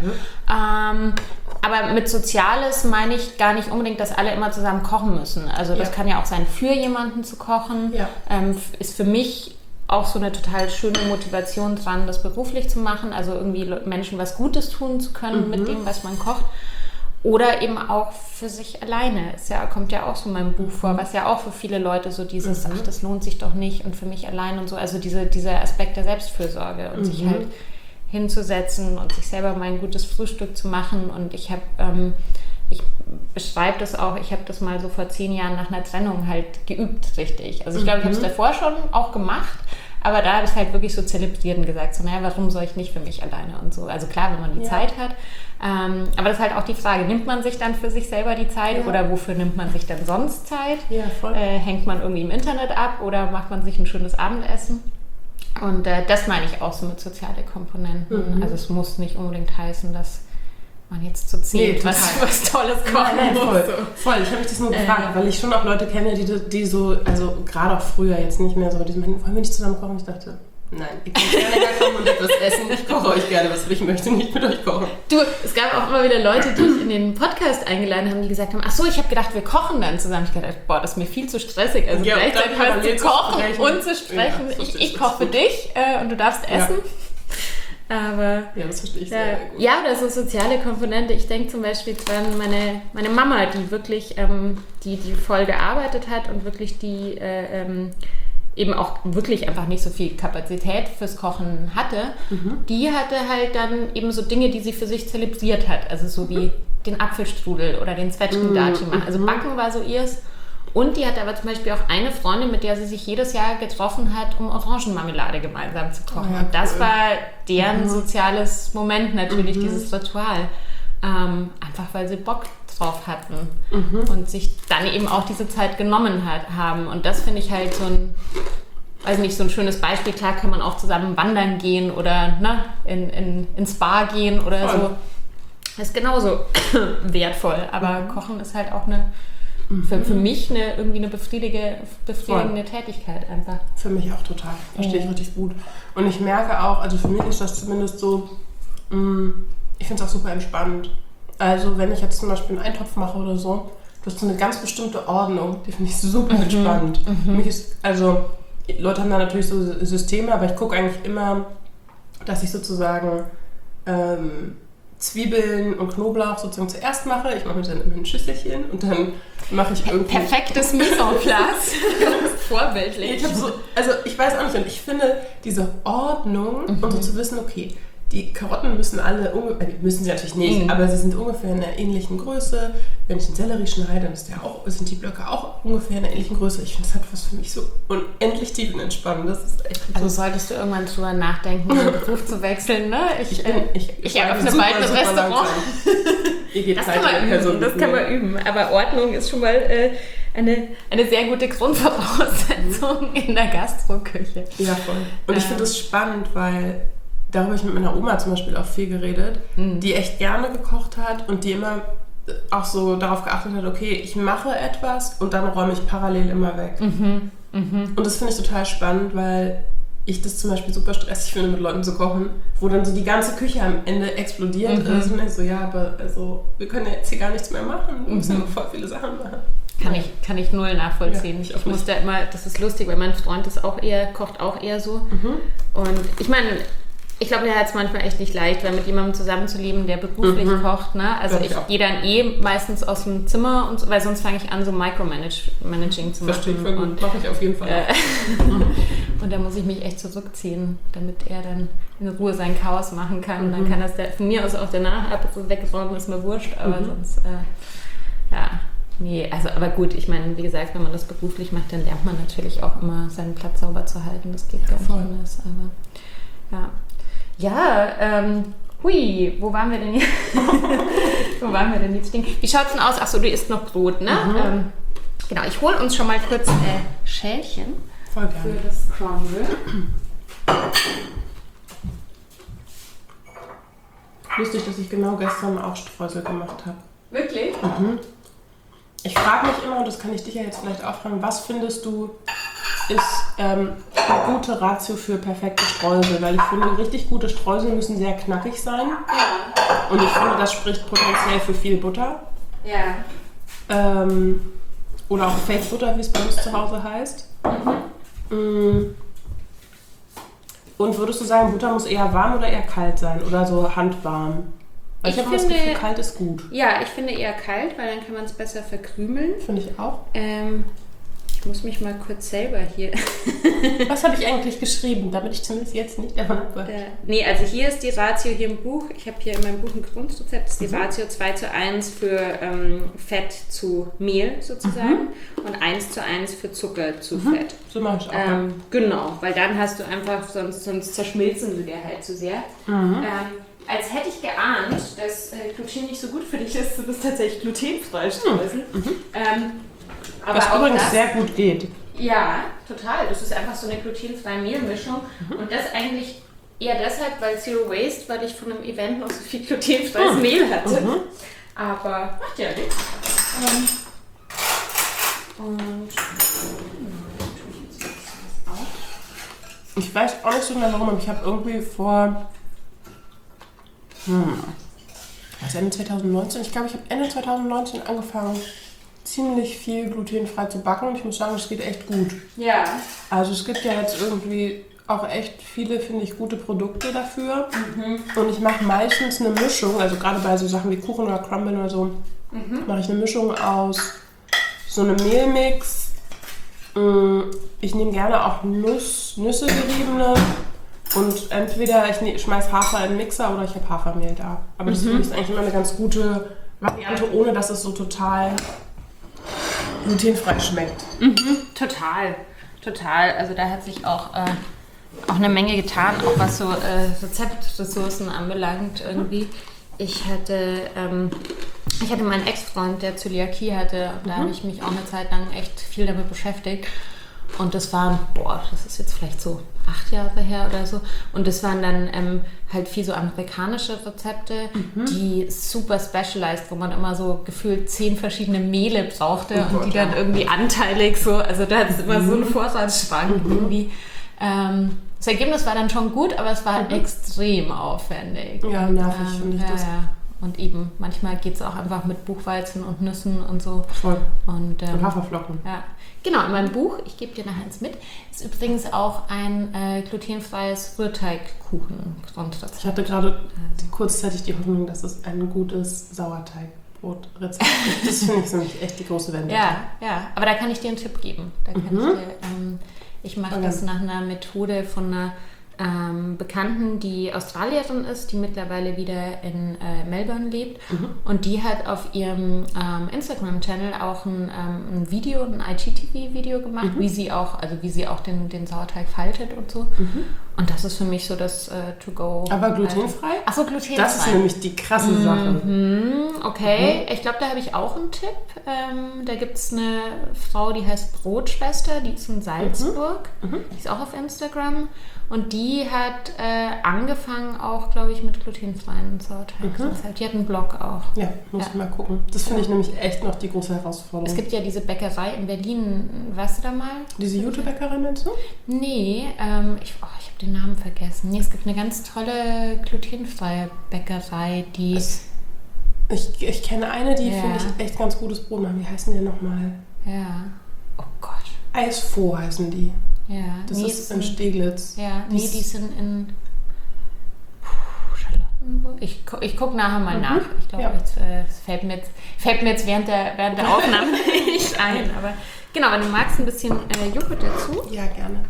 Aber mit Soziales meine ich gar nicht unbedingt, dass alle immer zusammen kochen müssen. Also das kann ja auch sein, für jemanden zu kochen. Ja. Ist für mich auch so eine total schöne Motivation dran, das beruflich zu machen. Also irgendwie Menschen was Gutes tun zu können mit dem, was man kocht. Oder eben auch für sich alleine. Kommt ja auch so in meinem Buch vor, was ja auch für viele Leute so dieses, ach, das lohnt sich doch nicht und für mich allein und so. Also dieser Aspekt der Selbstfürsorge und sich halt hinzusetzen und sich selber mal ein gutes Frühstück zu machen. Und ich beschreibe das auch, ich habe das mal so vor 10 Jahren nach einer Trennung halt geübt, richtig. Also ich glaube, ich habe es davor schon auch gemacht, aber da habe ich es halt wirklich so zelebriert und gesagt, so, naja, warum soll ich nicht für mich alleine und so. Also klar, wenn man die Zeit hat, aber das ist halt auch die Frage, nimmt man sich dann für sich selber die Zeit oder wofür nimmt man sich dann sonst Zeit? Ja, voll. Hängt man irgendwie im Internet ab oder macht man sich ein schönes Abendessen? Und das meine ich auch so mit soziale Komponenten. Also es muss nicht unbedingt heißen, dass man jetzt zu 10 was Tolles kochen muss. Voll. Ich habe mich das nur gefragt, weil ich schon auch Leute kenne, die so, also gerade auch früher jetzt nicht mehr so, die meinen, wollen wir nicht zusammen kochen? Ich dachte, nein, ich kann gerne kommen und etwas essen. Ich koche euch gerne was, aber ich möchte nicht mit euch kochen. Du, es gab auch immer wieder Leute, die ich in den Podcast eingeladen haben, die gesagt haben, ach so, ich habe gedacht, wir kochen dann zusammen. Ich dachte, boah, das ist mir viel zu stressig. Also gleichzeitig was zu kochen und zu sprechen. Ja, ich koche für dich und du darfst essen. Aber ja, das verstehe ich sehr gut. Ja, das ist eine soziale Komponente. Ich denke zum Beispiel dran, meine Mama, die wirklich die voll gearbeitet hat und wirklich die eben auch wirklich einfach nicht so viel Kapazität fürs Kochen hatte, die hatte halt dann eben so Dinge, die sie für sich zelebriert hat. Also so wie den Apfelstrudel oder den Zwetschgendatschi machen. Also Backen war so ihrs. Und die hatte aber zum Beispiel auch eine Freundin, mit der sie sich jedes Jahr getroffen hat, um Orangenmarmelade gemeinsam zu kochen. Oh ja, und das war deren soziales Moment natürlich, dieses Ritual. Einfach weil sie Bock drauf hatten und sich dann eben auch diese Zeit genommen haben. Und das finde ich halt so ein schönes Beispiel. Klar kann man auch zusammen wandern gehen oder ins Spa gehen oder so. Das ist genauso wertvoll. Aber Kochen ist halt auch für mich irgendwie eine befriedigende Tätigkeit einfach. Für mich auch total. Verstehe ich richtig gut. Und ich merke auch, also für mich ist das zumindest so, ich finde es auch super entspannt. Also wenn ich jetzt zum Beispiel einen Eintopf mache oder so, du hast so eine ganz bestimmte Ordnung, die finde ich super entspannt. Für mich ist, also Leute haben da natürlich so Systeme, aber ich gucke eigentlich immer, dass ich sozusagen Zwiebeln und Knoblauch sozusagen zuerst mache. Ich mache mir dann immer ein Schüsselchen und dann mache ich irgendwie... Perfektes Mise en place. Vorbildlich. Ich weiß auch nicht, und ich finde diese Ordnung und so zu wissen, okay, die Karotten müssen alle, müssen sie natürlich nicht, aber sie sind ungefähr in einer ähnlichen Größe. Wenn ich den Sellerie schneide, dann sind die Blöcke auch ungefähr in einer ähnlichen Größe. Ich finde, das hat was für mich so unendlich tiefenentspannt. Das ist echt also solltest du irgendwann drüber nachdenken, den Beruf zu wechseln, ne? Ich eröffne bald ein Restaurant. Das kann man üben. Aber Ordnung ist schon mal eine sehr gute Grundvoraussetzung in der Gastroküche. Ja, voll. Und ich finde das spannend, weil darüber habe ich mit meiner Oma zum Beispiel auch viel geredet, die echt gerne gekocht hat und die immer auch so darauf geachtet hat, okay, ich mache etwas und dann räume ich parallel immer weg. Und das finde ich total spannend, weil ich das zum Beispiel super stressig finde, mit Leuten zu kochen, wo dann so die ganze Küche am Ende explodiert ist und ich so, ja, aber also, wir können ja jetzt hier gar nichts mehr machen, wir müssen voll viele Sachen machen. Kann ich null nachvollziehen. Ja, ich musste immer, das ist lustig, weil mein Freund kocht auch eher so. Und ich meine, ich glaube, der hat es manchmal echt nicht leicht, weil mit jemandem zusammenzuleben, der beruflich kocht. Ne? Also ich gehe dann meistens aus dem Zimmer, weil sonst fange ich an, so Micromanaging zu machen. Verstehe ich, und mache ich auf jeden Fall. Und da muss ich mich echt zurückziehen, damit er dann in Ruhe sein Chaos machen kann. Und dann kann das von mir aus auch danach wegräumen, ist mir wurscht. Aber sonst, nee, also aber gut, ich meine, wie gesagt, wenn man das beruflich macht, dann lernt man natürlich auch immer seinen Platz sauber zu halten. Das geht gar nicht anders. Aber ja. Ja, wo waren wir denn jetzt stehen? Wie schaut's denn aus? Achso, du isst noch Brot, ne? Genau, ich hole uns schon mal kurz Schälchen voll gerne für das Crumble. Lustig, dass ich genau gestern auch Streusel gemacht habe. Wirklich? Ich frage mich immer, und das kann ich dich ja jetzt vielleicht auch fragen, was findest du ist eine gute Ratio für perfekte Streusel, weil ich finde, richtig gute Streusel müssen sehr knackig sein. Ja. Und ich finde, das spricht potenziell für viel Butter. Ja. Oder auch Fake Butter, wie es bei uns zu Hause heißt. Mhm. Und würdest du sagen, Butter muss eher warm oder eher kalt sein? Oder so handwarm? Weil ich habe das Gefühl, kalt ist gut. Ja, ich finde eher kalt, weil dann kann man es besser verkrümeln. Finde ich auch. Ich muss mich mal kurz selber hier... Was habe ich eigentlich geschrieben, damit ich zumindest jetzt nicht davon abweiche? Nee, also hier ist die Ratio hier im Buch. Ich habe hier in meinem Buch ein Grundrezept. Das ist die Ratio 2:1 für Fett zu Mehl sozusagen und 1:1 für Zucker zu Fett. So mache ich auch. Genau, weil dann hast du einfach, sonst zerschmilzen sie dir halt zu sehr. Als hätte ich geahnt, dass Gluten nicht so gut für dich ist, du bist tatsächlich glutenfrei Streusel. Aber was auch übrigens das, sehr gut geht. Ja, total. Das ist einfach so eine glutenfreie Mehlmischung. Und das eigentlich eher deshalb, weil Zero Waste, weil ich von einem Event noch so viel glutenfreies Mehl hatte. Aber macht ja nichts. Ich weiß auch nicht so genau warum, aber ich habe irgendwie vor Ende 2019, ich glaube, ich habe Ende 2019 angefangen, ziemlich viel glutenfrei zu backen und ich muss sagen, es geht echt gut. Ja. Also es gibt ja jetzt irgendwie auch echt viele, finde ich, gute Produkte dafür. Und ich mache meistens eine Mischung, also gerade bei so Sachen wie Kuchen oder Crumble oder so, mache ich eine Mischung aus so einem Mehlmix. Ich nehme gerne auch Nüsse geriebene und entweder ich schmeiß Hafer in den Mixer oder ich habe Hafermehl da. Aber das finde ich eigentlich immer eine ganz gute Variante, ohne dass es so total glutenfrei schmeckt. Total. Also da hat sich auch eine Menge getan, auch was so Rezeptressourcen anbelangt irgendwie. Ich hatte meinen Ex-Freund, der Zöliakie hatte, und da habe ich mich auch eine Zeit lang echt viel damit beschäftigt. Und das waren, das ist jetzt vielleicht so 8 Jahre her oder so. Und das waren dann halt viel so amerikanische Rezepte, die super specialized, wo man immer so gefühlt 10 verschiedene Mehle brauchte und die dann irgendwie anteilig so, also da hat es immer so einen Vorratsschrank irgendwie. Das Ergebnis war dann schon gut, aber es war extrem aufwendig. Ja, nervig finde ich das. Ja. Und eben, manchmal geht es auch einfach mit Buchweizen und Nüssen und so. Voll. Und Haferflocken. Ja. Genau, in meinem Buch, ich gebe dir nachher eins mit, ist übrigens auch ein glutenfreies Rührteigkuchen-Grundrezept. Ich hatte gerade kurzzeitig die Hoffnung, dass es ein gutes Sauerteigbrotrezept ist. Das finde ich nämlich echt die große Wende. Ja, aber da kann ich dir einen Tipp geben. Da kann ich mache das nach einer Methode von einer Bekannten, die Australierin ist, die mittlerweile wieder in Melbourne lebt. Und die hat auf ihrem Instagram-Channel auch ein Video, ein IGTV-Video gemacht, wie sie auch den Sauerteig faltet und so. Und das ist für mich so das To-Go. Aber glutenfrei? Achso, glutenfrei. Das ist nämlich die krasse Sache. Okay, ich glaube, da habe ich auch einen Tipp. Da gibt es eine Frau, die heißt Brotschwester, die ist in Salzburg. Die ist auch auf Instagram. Und die hat angefangen auch, glaube ich, mit glutenfreien Sauerteig. Die hat einen Blog auch. Ja, muss ich mal gucken. Das finde ich nämlich echt noch die große Herausforderung. Es gibt ja diese Bäckerei in Berlin, warst du da mal? Diese Jute-Bäckerei meinst du? Nee, ich habe den Namen vergessen. Nee, es gibt eine ganz tolle glutenfreie Bäckerei, die... Ich kenne eine, die finde ich echt ganz gutes Brot machen. Wie heißen die nochmal? Ja. Oh Gott. Eisfroh heißen die. Ja. Das ist in Steglitz. Ja, die sind in Charlottenburg. Ich gucke nachher mal nach. Ich glaube, es fällt mir jetzt während der Aufnahme nicht ein. Aber genau, wenn du magst, ein bisschen Joghurt dazu. Ja, gerne.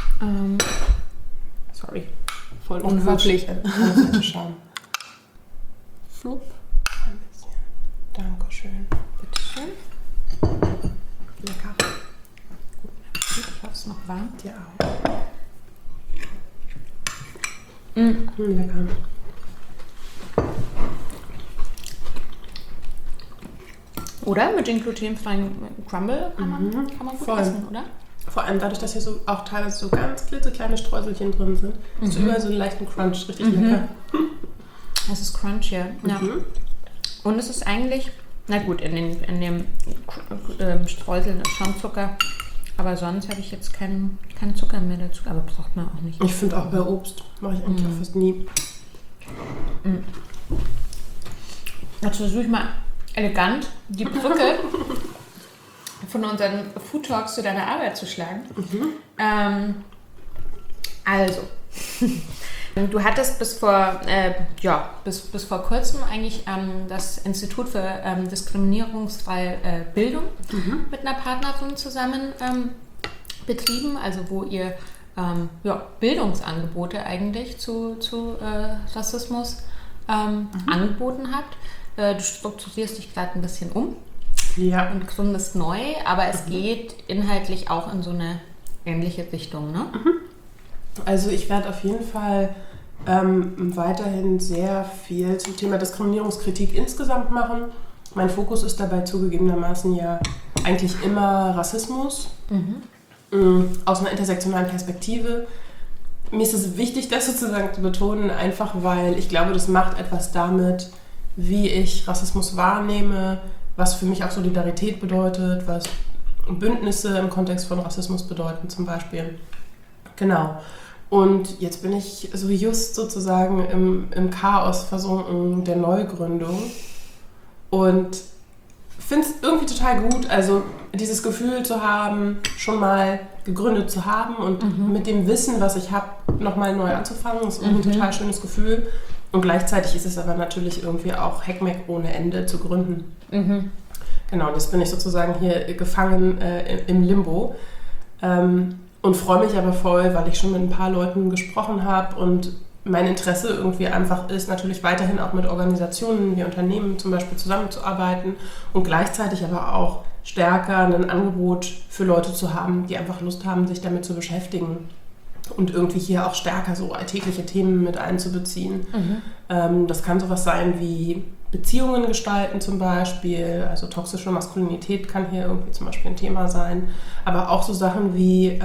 Sorry. Voll unhöflich. Schauen. Flupp. Ein bisschen. Dankeschön. Bitteschön. Lecker. Ich hoffe, es ist noch warm. Dir auch. Lecker. Oder? Mit den glutenfreien Crumble kann man gut essen, oder? Vor allem dadurch, dass hier so auch teilweise so ganz klitzekleine Streuselchen drin sind. So überall so einen leichten Crunch. Richtig lecker. Es ist Crunch, ja. Und es ist eigentlich, na gut, in dem Streuseln ist schon Zucker. Aber sonst habe ich jetzt keinen Zucker mehr dazu. Aber braucht man auch nicht. Ich finde auch bei Obst mache ich eigentlich auch fast nie. Jetzt versuche ich mal elegant die Brücke von unseren Food Talks zu deiner Arbeit zu schlagen. Also, du hattest bis vor kurzem eigentlich das Institut für diskriminierungsfreie Bildung mit einer Partnerin zusammen betrieben, also wo ihr Bildungsangebote eigentlich zu Rassismus angeboten habt. Du strukturierst dich gerade ein bisschen um und gründest neu, aber es geht inhaltlich auch in so eine ähnliche Richtung, ne? Also ich werde auf jeden Fall weiterhin sehr viel zum Thema Diskriminierungskritik insgesamt machen. Mein Fokus ist dabei zugegebenermaßen ja eigentlich immer Rassismus aus einer intersektionalen Perspektive. Mir ist es wichtig, das sozusagen zu betonen, einfach weil ich glaube, das macht etwas damit, wie ich Rassismus wahrnehme, was für mich auch Solidarität bedeutet, was Bündnisse im Kontext von Rassismus bedeuten zum Beispiel. Genau. Und jetzt bin ich so just sozusagen im Chaos versunken der Neugründung und finde es irgendwie total gut, also dieses Gefühl zu haben, schon mal gegründet zu haben und mit dem Wissen, was ich habe, nochmal neu anzufangen, ist irgendwie ein total schönes Gefühl. Und gleichzeitig ist es aber natürlich irgendwie auch Heckmeck ohne Ende zu gründen. Genau, jetzt bin ich sozusagen hier gefangen im Limbo. Und freue mich aber voll, weil ich schon mit ein paar Leuten gesprochen habe und mein Interesse irgendwie einfach ist, natürlich weiterhin auch mit Organisationen wie Unternehmen zum Beispiel zusammenzuarbeiten und gleichzeitig aber auch stärker ein Angebot für Leute zu haben, die einfach Lust haben, sich damit zu beschäftigen und irgendwie hier auch stärker so alltägliche Themen mit einzubeziehen. Das kann sowas sein wie Beziehungen gestalten zum Beispiel, also toxische Maskulinität kann hier irgendwie zum Beispiel ein Thema sein, aber auch so Sachen wie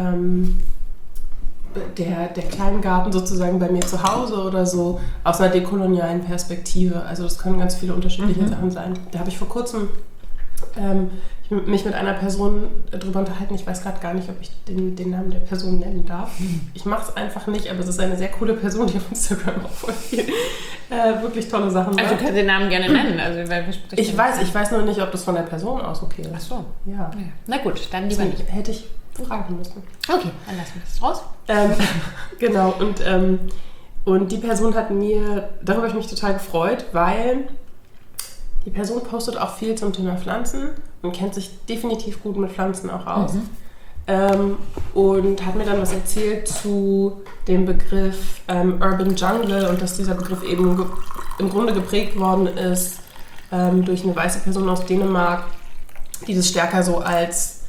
der Kleingarten sozusagen bei mir zu Hause oder so aus einer dekolonialen Perspektive. Also das können ganz viele unterschiedliche Sachen sein. Da habe ich vor kurzem mich mit einer Person darüber unterhalten. Ich weiß gerade gar nicht, ob ich den Namen der Person nennen darf. Ich mache es einfach nicht, aber es ist eine sehr coole Person, die auf Instagram auch voll viel wirklich tolle Sachen macht. Also du kannst den Namen gerne nennen. Also, ich weiß nur nicht, ob das von der Person aus okay ist. Ach so. Ja. Na gut, dann lieber nicht. Hätte ich fragen müssen. Okay, dann lassen wir das raus. Genau, und die Person hat darüber habe ich mich total gefreut, weil die Person postet auch viel zum Thema Pflanzen und kennt sich definitiv gut mit Pflanzen auch aus. Und hat mir dann was erzählt zu dem Begriff Urban Jungle und dass dieser Begriff eben im Grunde geprägt worden ist durch eine weiße Person aus Dänemark, die das stärker so als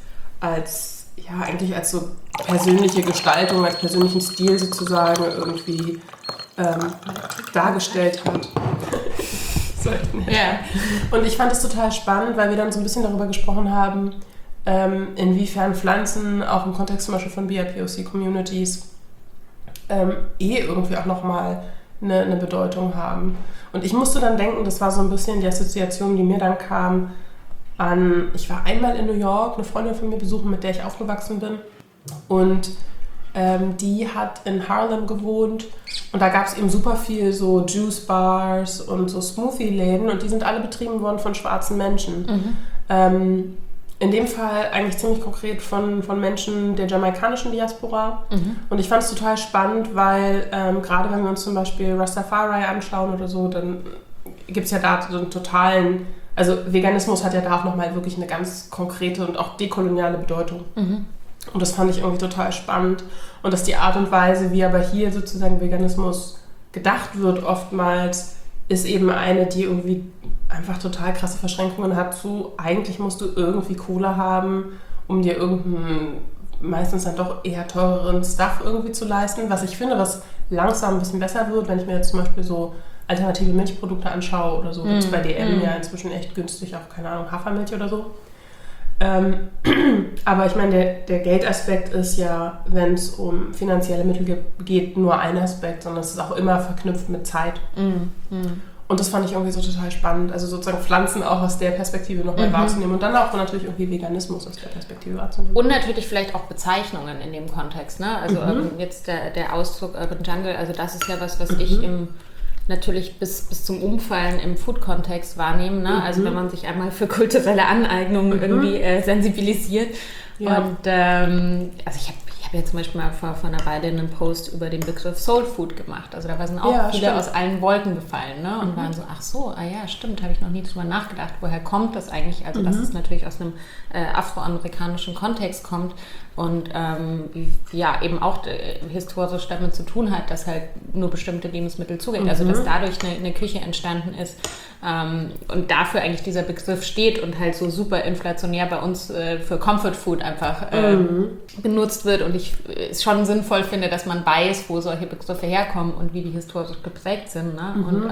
so persönliche Gestaltung, als persönlichen Stil sozusagen irgendwie dargestellt hat. Ja. Und ich fand es total spannend, weil wir dann so ein bisschen darüber gesprochen haben, inwiefern Pflanzen auch im Kontext zum Beispiel von BIPOC-Communities irgendwie auch nochmal eine Bedeutung haben. Und ich musste dann denken, das war so ein bisschen die Assoziation, die mir dann kam ich war einmal in New York, eine Freundin von mir besuchen, mit der ich aufgewachsen bin. Und die hat in Harlem gewohnt und da gab es eben super viel so Juice Bars und so Smoothie-Läden und die sind alle betrieben worden von schwarzen Menschen. In dem Fall eigentlich ziemlich konkret von Menschen der jamaikanischen Diaspora. Und ich fand es total spannend, weil gerade wenn wir uns zum Beispiel Rastafari anschauen oder so, dann gibt es ja da so einen totalen, also Veganismus hat ja da auch nochmal wirklich eine ganz konkrete und auch dekoloniale Bedeutung. Und das fand ich irgendwie total spannend. Und dass die Art und Weise, wie aber hier sozusagen Veganismus gedacht wird oftmals, ist eben eine, die irgendwie einfach total krasse Verschränkungen hat zu, eigentlich musst du irgendwie Kohle haben, um dir irgendeinen meistens dann doch eher teureren Stuff irgendwie zu leisten. Was ich finde, was langsam ein bisschen besser wird, wenn ich mir jetzt zum Beispiel so alternative Milchprodukte anschaue oder so, gibt es bei DM ja inzwischen echt günstig, auch keine Ahnung, Hafermilch oder so. Aber ich meine, der Geldaspekt ist ja, wenn es um finanzielle Mittel geht, nur ein Aspekt, sondern es ist auch immer verknüpft mit Zeit. Und Und das fand ich irgendwie so total spannend. Also sozusagen Pflanzen auch aus der Perspektive nochmal wahrzunehmen und dann auch natürlich irgendwie Veganismus aus der Perspektive wahrzunehmen. Und natürlich vielleicht auch Bezeichnungen in dem Kontext. Ne? Also jetzt der Ausdruck Urban Jungle, also das ist ja was ich natürlich bis zum Umfallen im Food-Kontext wahrnehme. Ne? Also wenn man sich einmal für kulturelle Aneignungen irgendwie sensibilisiert. Ja. Und also ich habe ja zum Beispiel mal vor einer Weile einen Post über den Begriff Soul Food gemacht. Also da sind auch viele aus allen Wolken gefallen, ne? Und waren so, ach so, stimmt, habe ich noch nie drüber nachgedacht. Woher kommt das eigentlich? Also dass es natürlich aus einem afroamerikanischen Kontext kommt und eben auch historisch damit zu tun hat, dass halt nur bestimmte Lebensmittel zugehen. Also dass dadurch eine Küche entstanden ist und dafür eigentlich dieser Begriff steht und halt so super inflationär bei uns für Comfort Food einfach benutzt wird und ich es schon sinnvoll finde, dass man weiß, wo solche Begriffe herkommen und wie die historisch geprägt sind. Ne? Und,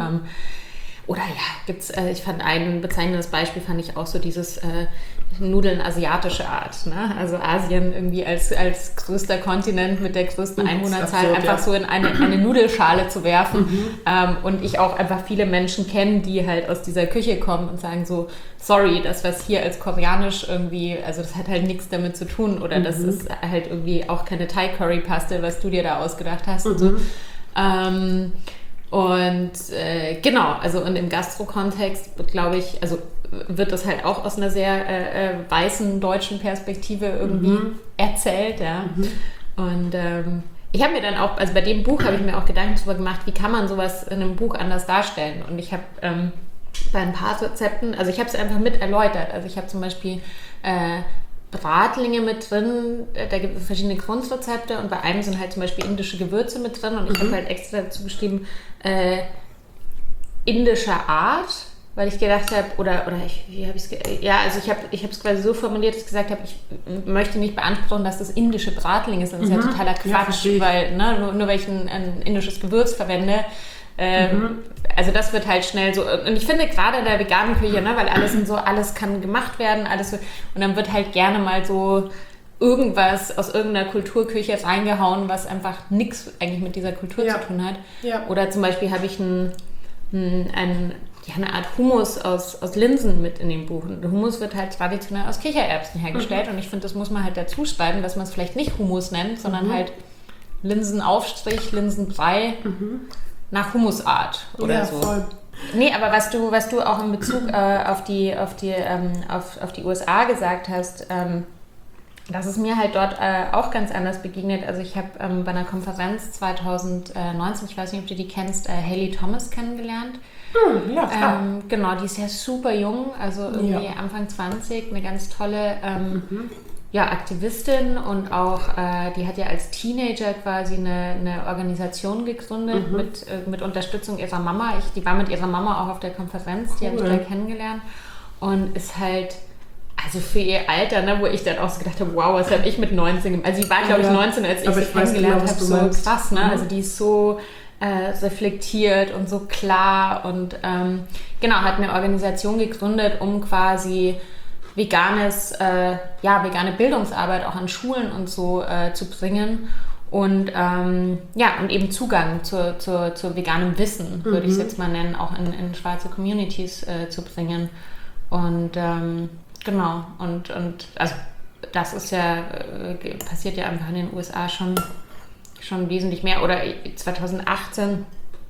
ich fand ein bezeichnendes Beispiel, fand ich auch so dieses Nudeln asiatische Art. Ne? Also Asien irgendwie als größter Kontinent mit der größten Einwohnerzahl einfach so in eine Nudelschale zu werfen. Und ich auch einfach viele Menschen kenne, die halt aus dieser Küche kommen und sagen so, sorry, das was hier als koreanisch irgendwie, also das hat halt nichts damit zu tun oder das ist halt irgendwie auch keine Thai-Curry-Paste, was du dir da ausgedacht hast und so. Genau, also und im Gastro-Kontext, glaube ich, also wird das halt auch aus einer sehr weißen deutschen Perspektive irgendwie erzählt, ja. Und ich habe mir dann auch, also bei dem Buch habe ich mir auch Gedanken darüber gemacht, wie kann man sowas in einem Buch anders darstellen. Und ich habe bei ein paar Rezepten, also ich habe es einfach mit erläutert. Also ich habe zum Beispiel Bratlinge mit drin, da gibt es verschiedene Grundrezepte und bei einem sind halt zum Beispiel indische Gewürze mit drin und ich habe halt extra dazu geschrieben, indischer Art, weil ich gedacht habe, ich habe es quasi so formuliert, dass ich gesagt habe, ich möchte nicht beanspruchen, dass das indische Bratlinge sind. Das ist ja totaler Quatsch, weil nur weil ich ein indisches Gewürz verwende, also das wird halt schnell so, und ich finde gerade in der veganen Küche, ne, weil alles kann gemacht werden, alles so, und dann wird halt gerne mal so irgendwas aus irgendeiner Kulturküche reingehauen, was einfach nichts eigentlich mit dieser Kultur zu tun hat. Ja. Oder zum Beispiel habe ich eine Art Hummus aus Linsen mit in dem Buch. Und Hummus wird halt traditionell aus Kichererbsen hergestellt und ich finde, das muss man halt dazu schreiben, dass man es vielleicht nicht Hummus nennt, sondern halt Linsenaufstrich, Linsenbrei nach Hummusart oder so. Voll. Nee, aber was du auch in Bezug auf die USA gesagt hast, das ist mir halt dort auch ganz anders begegnet. Also ich habe bei einer Konferenz 2019, ich weiß nicht, ob du die kennst, Hayley Thomas kennengelernt. Ja, klar. Genau, die ist ja super jung, also irgendwie Anfang 20, eine ganz tolle Aktivistin und auch, die hat ja als Teenager quasi eine Organisation gegründet mit Unterstützung ihrer Mama. Die war mit ihrer Mama auch auf der Konferenz, die habe ich da kennengelernt und ist halt, also für ihr Alter, ne, wo ich dann auch so gedacht habe, wow, was habe ich mit 19 gemacht? Also sie war, glaube ich, 19, als ich sie kennengelernt habe, so krass, ne? Also die ist so reflektiert und so klar und hat eine Organisation gegründet, um quasi vegane Bildungsarbeit auch an Schulen und so zu bringen und und eben Zugang zu veganem Wissen, würde ich es jetzt mal nennen, auch in schwarze Communities zu bringen und genau und also das ist ja passiert ja einfach in den USA schon wesentlich mehr. Oder 2018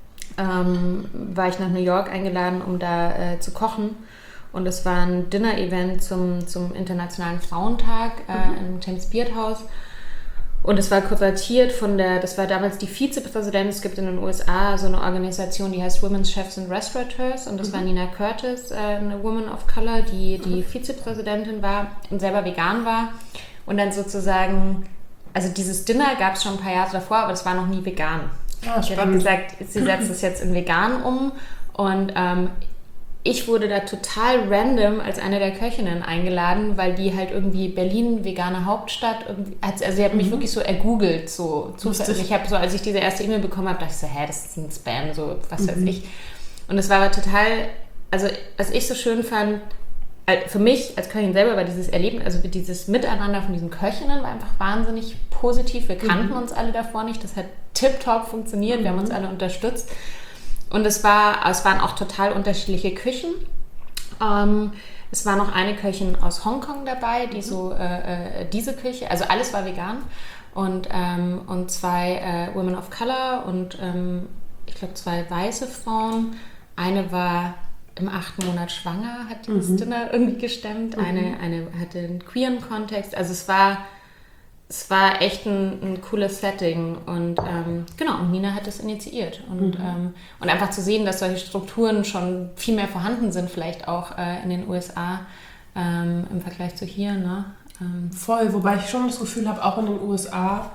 war ich nach New York eingeladen, um da zu kochen. Und es war ein Dinner-Event zum Internationalen Frauentag im James Beard House. Und es war kuratiert das war damals die Vizepräsidentin, es gibt in den USA so eine Organisation, die heißt Women's Chefs and Restaurateurs. Und das war Nina Curtis, eine Woman of Color, die Vizepräsidentin war und selber vegan war. Und dann sozusagen, also dieses Dinner gab es schon ein paar Jahre davor, aber es war noch nie vegan. Sie hat gesagt, sie setzt es jetzt in vegan um und ich wurde da total random als eine der Köchinnen eingeladen, weil die halt irgendwie Berlin, vegane Hauptstadt, also sie hat mich wirklich so ergoogelt, so zufällig. Ich habe so, als ich diese erste E-Mail bekommen habe, dachte ich so, das ist ein Spam, so was weiß ich. Und es war aber total, also was ich so schön fand, für mich als Köchin selber war dieses Erleben, also dieses Miteinander von diesen Köchinnen war einfach wahnsinnig positiv. Wir kannten uns alle davor nicht, das hat tipptopp funktioniert, wir haben uns alle unterstützt. Und es waren auch total unterschiedliche Küchen. Es war noch eine Köchin aus Hongkong dabei, die so diese Küche, also alles war vegan. Und 2 Women of Color und ich glaube 2 weiße Frauen. Eine war im 8. Monat schwanger, hat dieses Dinner irgendwie gestemmt. Eine hatte einen queeren Kontext. Also es war echt ein cooles Setting. Und genau, und Nina hat das initiiert. Und einfach zu sehen, dass solche Strukturen schon viel mehr vorhanden sind, vielleicht auch in den USA im Vergleich zu hier, ne? Voll, wobei ich schon das Gefühl habe, auch in den USA,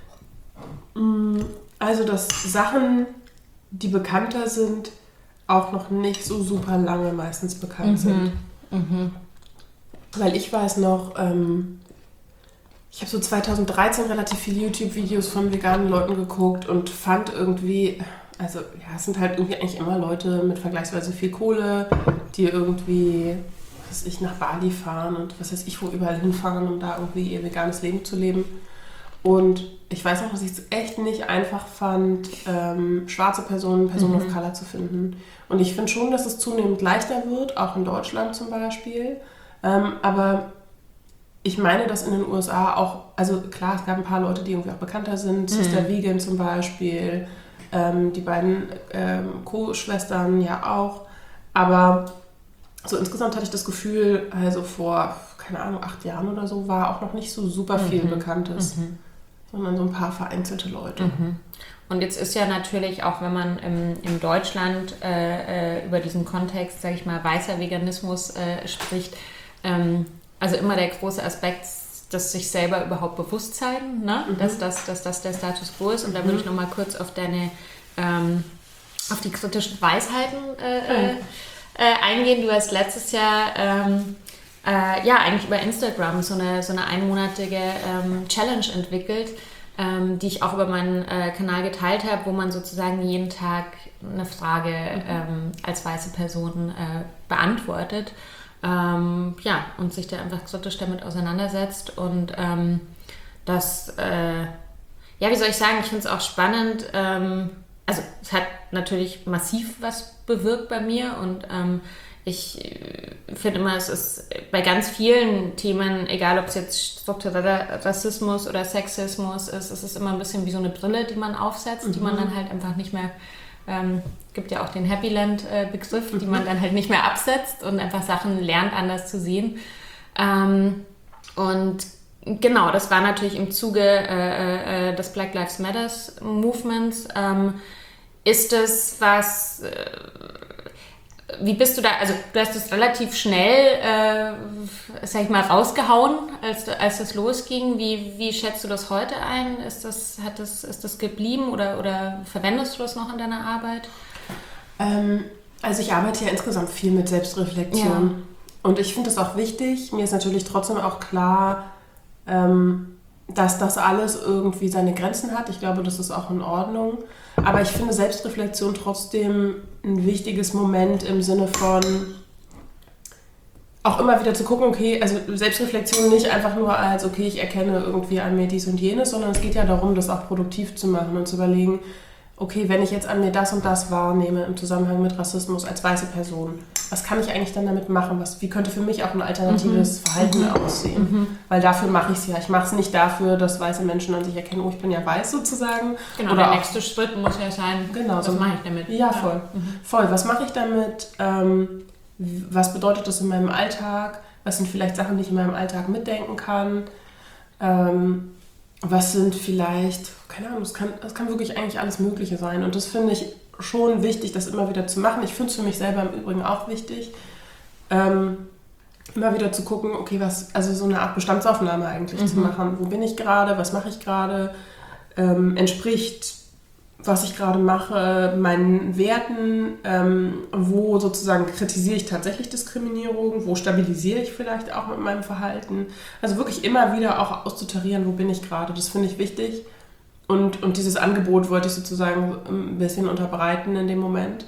also dass Sachen, die bekannter sind, auch noch nicht so super lange meistens bekannt sind. Weil ich weiß noch, ich habe so 2013 relativ viele YouTube-Videos von veganen Leuten geguckt und fand irgendwie, also ja, es sind halt irgendwie eigentlich immer Leute mit vergleichsweise viel Kohle, die irgendwie, was weiß ich, nach Bali fahren und was weiß ich, wo überall hinfahren, um da irgendwie ihr veganes Leben zu leben. Und ich weiß auch, dass ich es echt nicht einfach fand, schwarze Personen of Color zu finden. Und ich finde schon, dass es zunehmend leichter wird, auch in Deutschland zum Beispiel. Aber ich meine, dass in den USA auch, also klar, es gab ein paar Leute, die irgendwie auch bekannter sind, Sister Vegan zum Beispiel, die beiden Co-Schwestern ja auch. Aber so insgesamt hatte ich das Gefühl, also vor, keine Ahnung, 8 Jahren oder so, war auch noch nicht so super viel Bekanntes. Sondern so ein paar vereinzelte Leute. Und jetzt ist ja natürlich auch, wenn man in Deutschland über diesen Kontext, sage ich mal, weißer Veganismus spricht, also immer der große Aspekt, dass sich selber überhaupt bewusst sein, ne? Dass das der Status quo ist. Und da würde ich nochmal kurz auf auf die kritischen Weisheiten eingehen. Du hast letztes Jahr eigentlich über Instagram so eine einmonatige Challenge entwickelt, die ich auch über meinen Kanal geteilt habe, wo man sozusagen jeden Tag eine Frage als weiße Person beantwortet. Und sich da einfach kritisch damit auseinandersetzt. Und wie soll ich sagen, ich finde es auch spannend. Also es hat natürlich massiv was bewirkt bei mir und ich finde immer, es ist bei ganz vielen Themen, egal ob es jetzt struktureller Rassismus oder Sexismus ist, es ist immer ein bisschen wie so eine Brille, die man aufsetzt, die man dann halt einfach nicht mehr, gibt ja auch den Happyland-Begriff, die man dann halt nicht mehr absetzt und einfach Sachen lernt, anders zu sehen. Und genau, das war natürlich im Zuge des Black Lives Matters Movements. Ist das was... Wie bist du da, also du hast es relativ schnell, sag ich mal, rausgehauen, als das losging. Wie schätzt du das heute ein? Ist das geblieben oder verwendest du das noch in deiner Arbeit? Also ich arbeite ja insgesamt viel mit Selbstreflexion. Ja. Und ich finde das auch wichtig. Mir ist natürlich trotzdem auch klar, dass das alles irgendwie seine Grenzen hat. Ich glaube, das ist auch in Ordnung. Aber ich finde Selbstreflexion trotzdem ein wichtiges Moment im Sinne von auch immer wieder zu gucken, okay, also Selbstreflexion nicht einfach nur als, okay, ich erkenne irgendwie an mir dies und jenes, sondern es geht ja darum, das auch produktiv zu machen und zu überlegen, okay, wenn ich jetzt an mir das und das wahrnehme im Zusammenhang mit Rassismus als weiße Person, was kann ich eigentlich dann damit machen? Wie könnte für mich auch ein alternatives Verhalten aussehen? Weil dafür mache ich es ja. Ich mache es nicht dafür, dass weiße Menschen an sich erkennen, oh, ich bin ja weiß sozusagen. Genau, oder der nächste Schritt muss ja sein, genau, was mache ich damit? Ja, voll. Voll. Was mache ich damit? Was bedeutet das in meinem Alltag? Was sind vielleicht Sachen, die ich in meinem Alltag mitdenken kann? Was sind vielleicht, keine Ahnung, das kann wirklich eigentlich alles Mögliche sein. Und das finde ich schon wichtig, das immer wieder zu machen. Ich finde es für mich selber im Übrigen auch wichtig, immer wieder zu gucken, okay, also so eine Art Bestandsaufnahme eigentlich zu machen. Wo bin ich gerade? Was mache ich gerade? Entspricht, was ich gerade mache, meinen Werten? Wo sozusagen kritisiere ich tatsächlich Diskriminierung? Wo stabilisiere ich vielleicht auch mit meinem Verhalten? Also wirklich immer wieder auch auszutarieren, wo bin ich gerade? Das finde ich wichtig. Und dieses Angebot wollte ich sozusagen ein bisschen unterbreiten in dem Moment.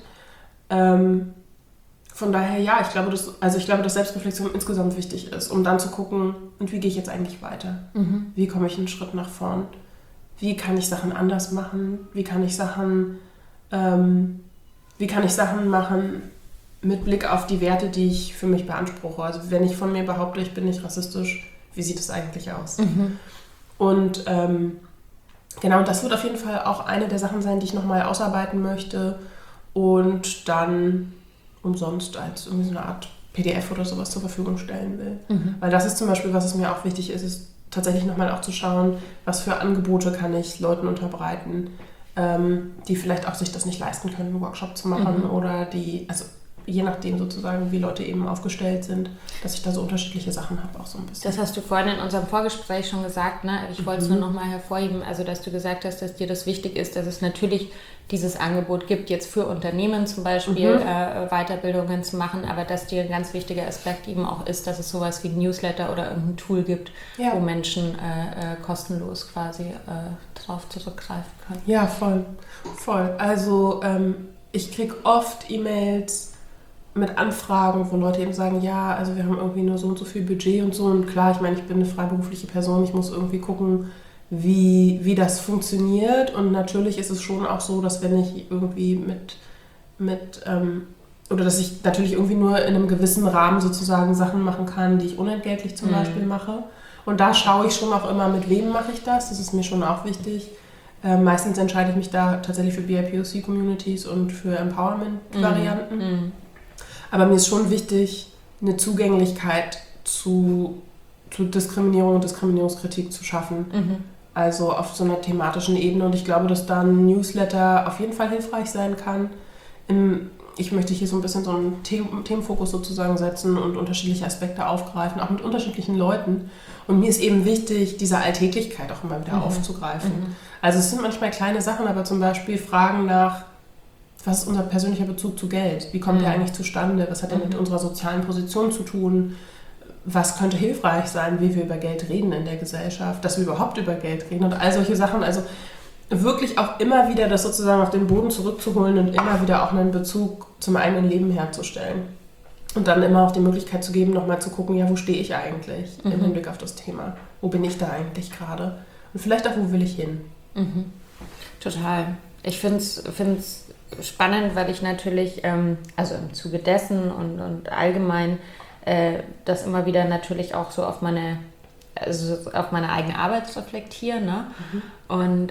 Von daher, ja, ich glaube, dass Selbstreflexion insgesamt wichtig ist, um dann zu gucken, und wie gehe ich jetzt eigentlich weiter? Wie komme ich einen Schritt nach vorn? Wie kann ich Sachen anders machen? Wie kann ich Sachen wie kann ich Sachen machen mit Blick auf die Werte, die ich für mich beanspruche. Also wenn ich von mir behaupte, ich bin nicht rassistisch, wie sieht es eigentlich aus? Und genau, das wird auf jeden Fall auch eine der Sachen sein, die ich nochmal ausarbeiten möchte und dann umsonst als irgendwie so eine Art PDF oder sowas zur Verfügung stellen will. Weil das ist zum Beispiel, was mir auch wichtig ist tatsächlich nochmal auch zu schauen, was für Angebote kann ich Leuten unterbreiten, die vielleicht auch sich das nicht leisten können, einen Workshop zu machen oder die, also je nachdem sozusagen, wie Leute eben aufgestellt sind, dass ich da so unterschiedliche Sachen habe, auch so ein bisschen. Das hast du vorhin in unserem Vorgespräch schon gesagt, ne? Ich wollte es nur nochmal hervorheben, also dass du gesagt hast, dass dir das wichtig ist, dass es natürlich dieses Angebot gibt, jetzt für Unternehmen zum Beispiel Weiterbildungen zu machen, aber dass dir ein ganz wichtiger Aspekt eben auch ist, dass es sowas wie ein Newsletter oder irgendein Tool gibt, wo Menschen kostenlos quasi drauf zurückgreifen können. Ja, voll. Also ich kriege oft E-Mails mit Anfragen, wo Leute eben sagen, ja, also wir haben irgendwie nur so und so viel Budget und so. Und klar, ich meine, ich bin eine freiberufliche Person, ich muss irgendwie gucken, wie das funktioniert. Und natürlich ist es schon auch so, dass wenn ich irgendwie oder dass ich natürlich irgendwie nur in einem gewissen Rahmen sozusagen Sachen machen kann, die ich unentgeltlich zum Beispiel mache. Und da schaue ich schon auch immer, mit wem mache ich das. Das ist mir schon auch wichtig. Meistens entscheide ich mich da tatsächlich für BIPOC-Communities und für Empowerment-Varianten. Aber mir ist schon wichtig, eine Zugänglichkeit zu Diskriminierung und Diskriminierungskritik zu schaffen. Also auf so einer thematischen Ebene. Und ich glaube, dass da ein Newsletter auf jeden Fall hilfreich sein kann. Ich möchte hier so ein bisschen so einen Themenfokus sozusagen setzen und unterschiedliche Aspekte aufgreifen, auch mit unterschiedlichen Leuten. Und mir ist eben wichtig, diese Alltäglichkeit auch immer wieder aufzugreifen. Also es sind manchmal kleine Sachen, aber zum Beispiel Fragen nach, was ist unser persönlicher Bezug zu Geld? Wie kommt der eigentlich zustande? Was hat er mit unserer sozialen Position zu tun? Was könnte hilfreich sein, wie wir über Geld reden in der Gesellschaft? Dass wir überhaupt über Geld reden und all solche Sachen. Also wirklich auch immer wieder das sozusagen auf den Boden zurückzuholen und immer wieder auch einen Bezug zum eigenen Leben herzustellen. Und dann immer auch die Möglichkeit zu geben, nochmal zu gucken, ja, wo stehe ich eigentlich im Hinblick auf das Thema? Wo bin ich da eigentlich gerade? Und vielleicht auch, wo will ich hin? Total. Ich finde es spannend, weil ich natürlich, also im Zuge dessen und allgemein, das immer wieder natürlich auch so auf meine eigene Arbeit reflektiere. Ne? Und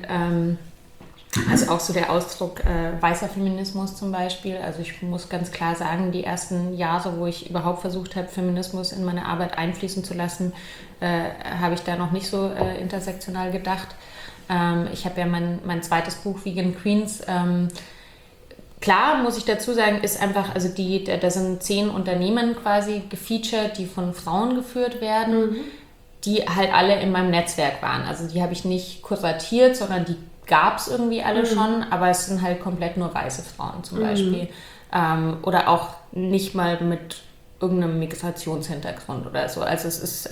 also auch so der Ausdruck weißer Feminismus zum Beispiel. Also ich muss ganz klar sagen, die ersten Jahre, wo ich überhaupt versucht habe, Feminismus in meine Arbeit einfließen zu lassen, habe ich da noch nicht so intersektional gedacht. Ich habe ja mein zweites Buch Vegan Queens. Klar, muss ich dazu sagen, ist einfach, also da sind 10 Unternehmen quasi gefeatured, die von Frauen geführt werden, die halt alle in meinem Netzwerk waren. Also die habe ich nicht kuratiert, sondern die gab es irgendwie alle schon, aber es sind halt komplett nur weiße Frauen zum Beispiel. Oder auch nicht mal mit irgendeinem Migrationshintergrund oder so. Also es ist,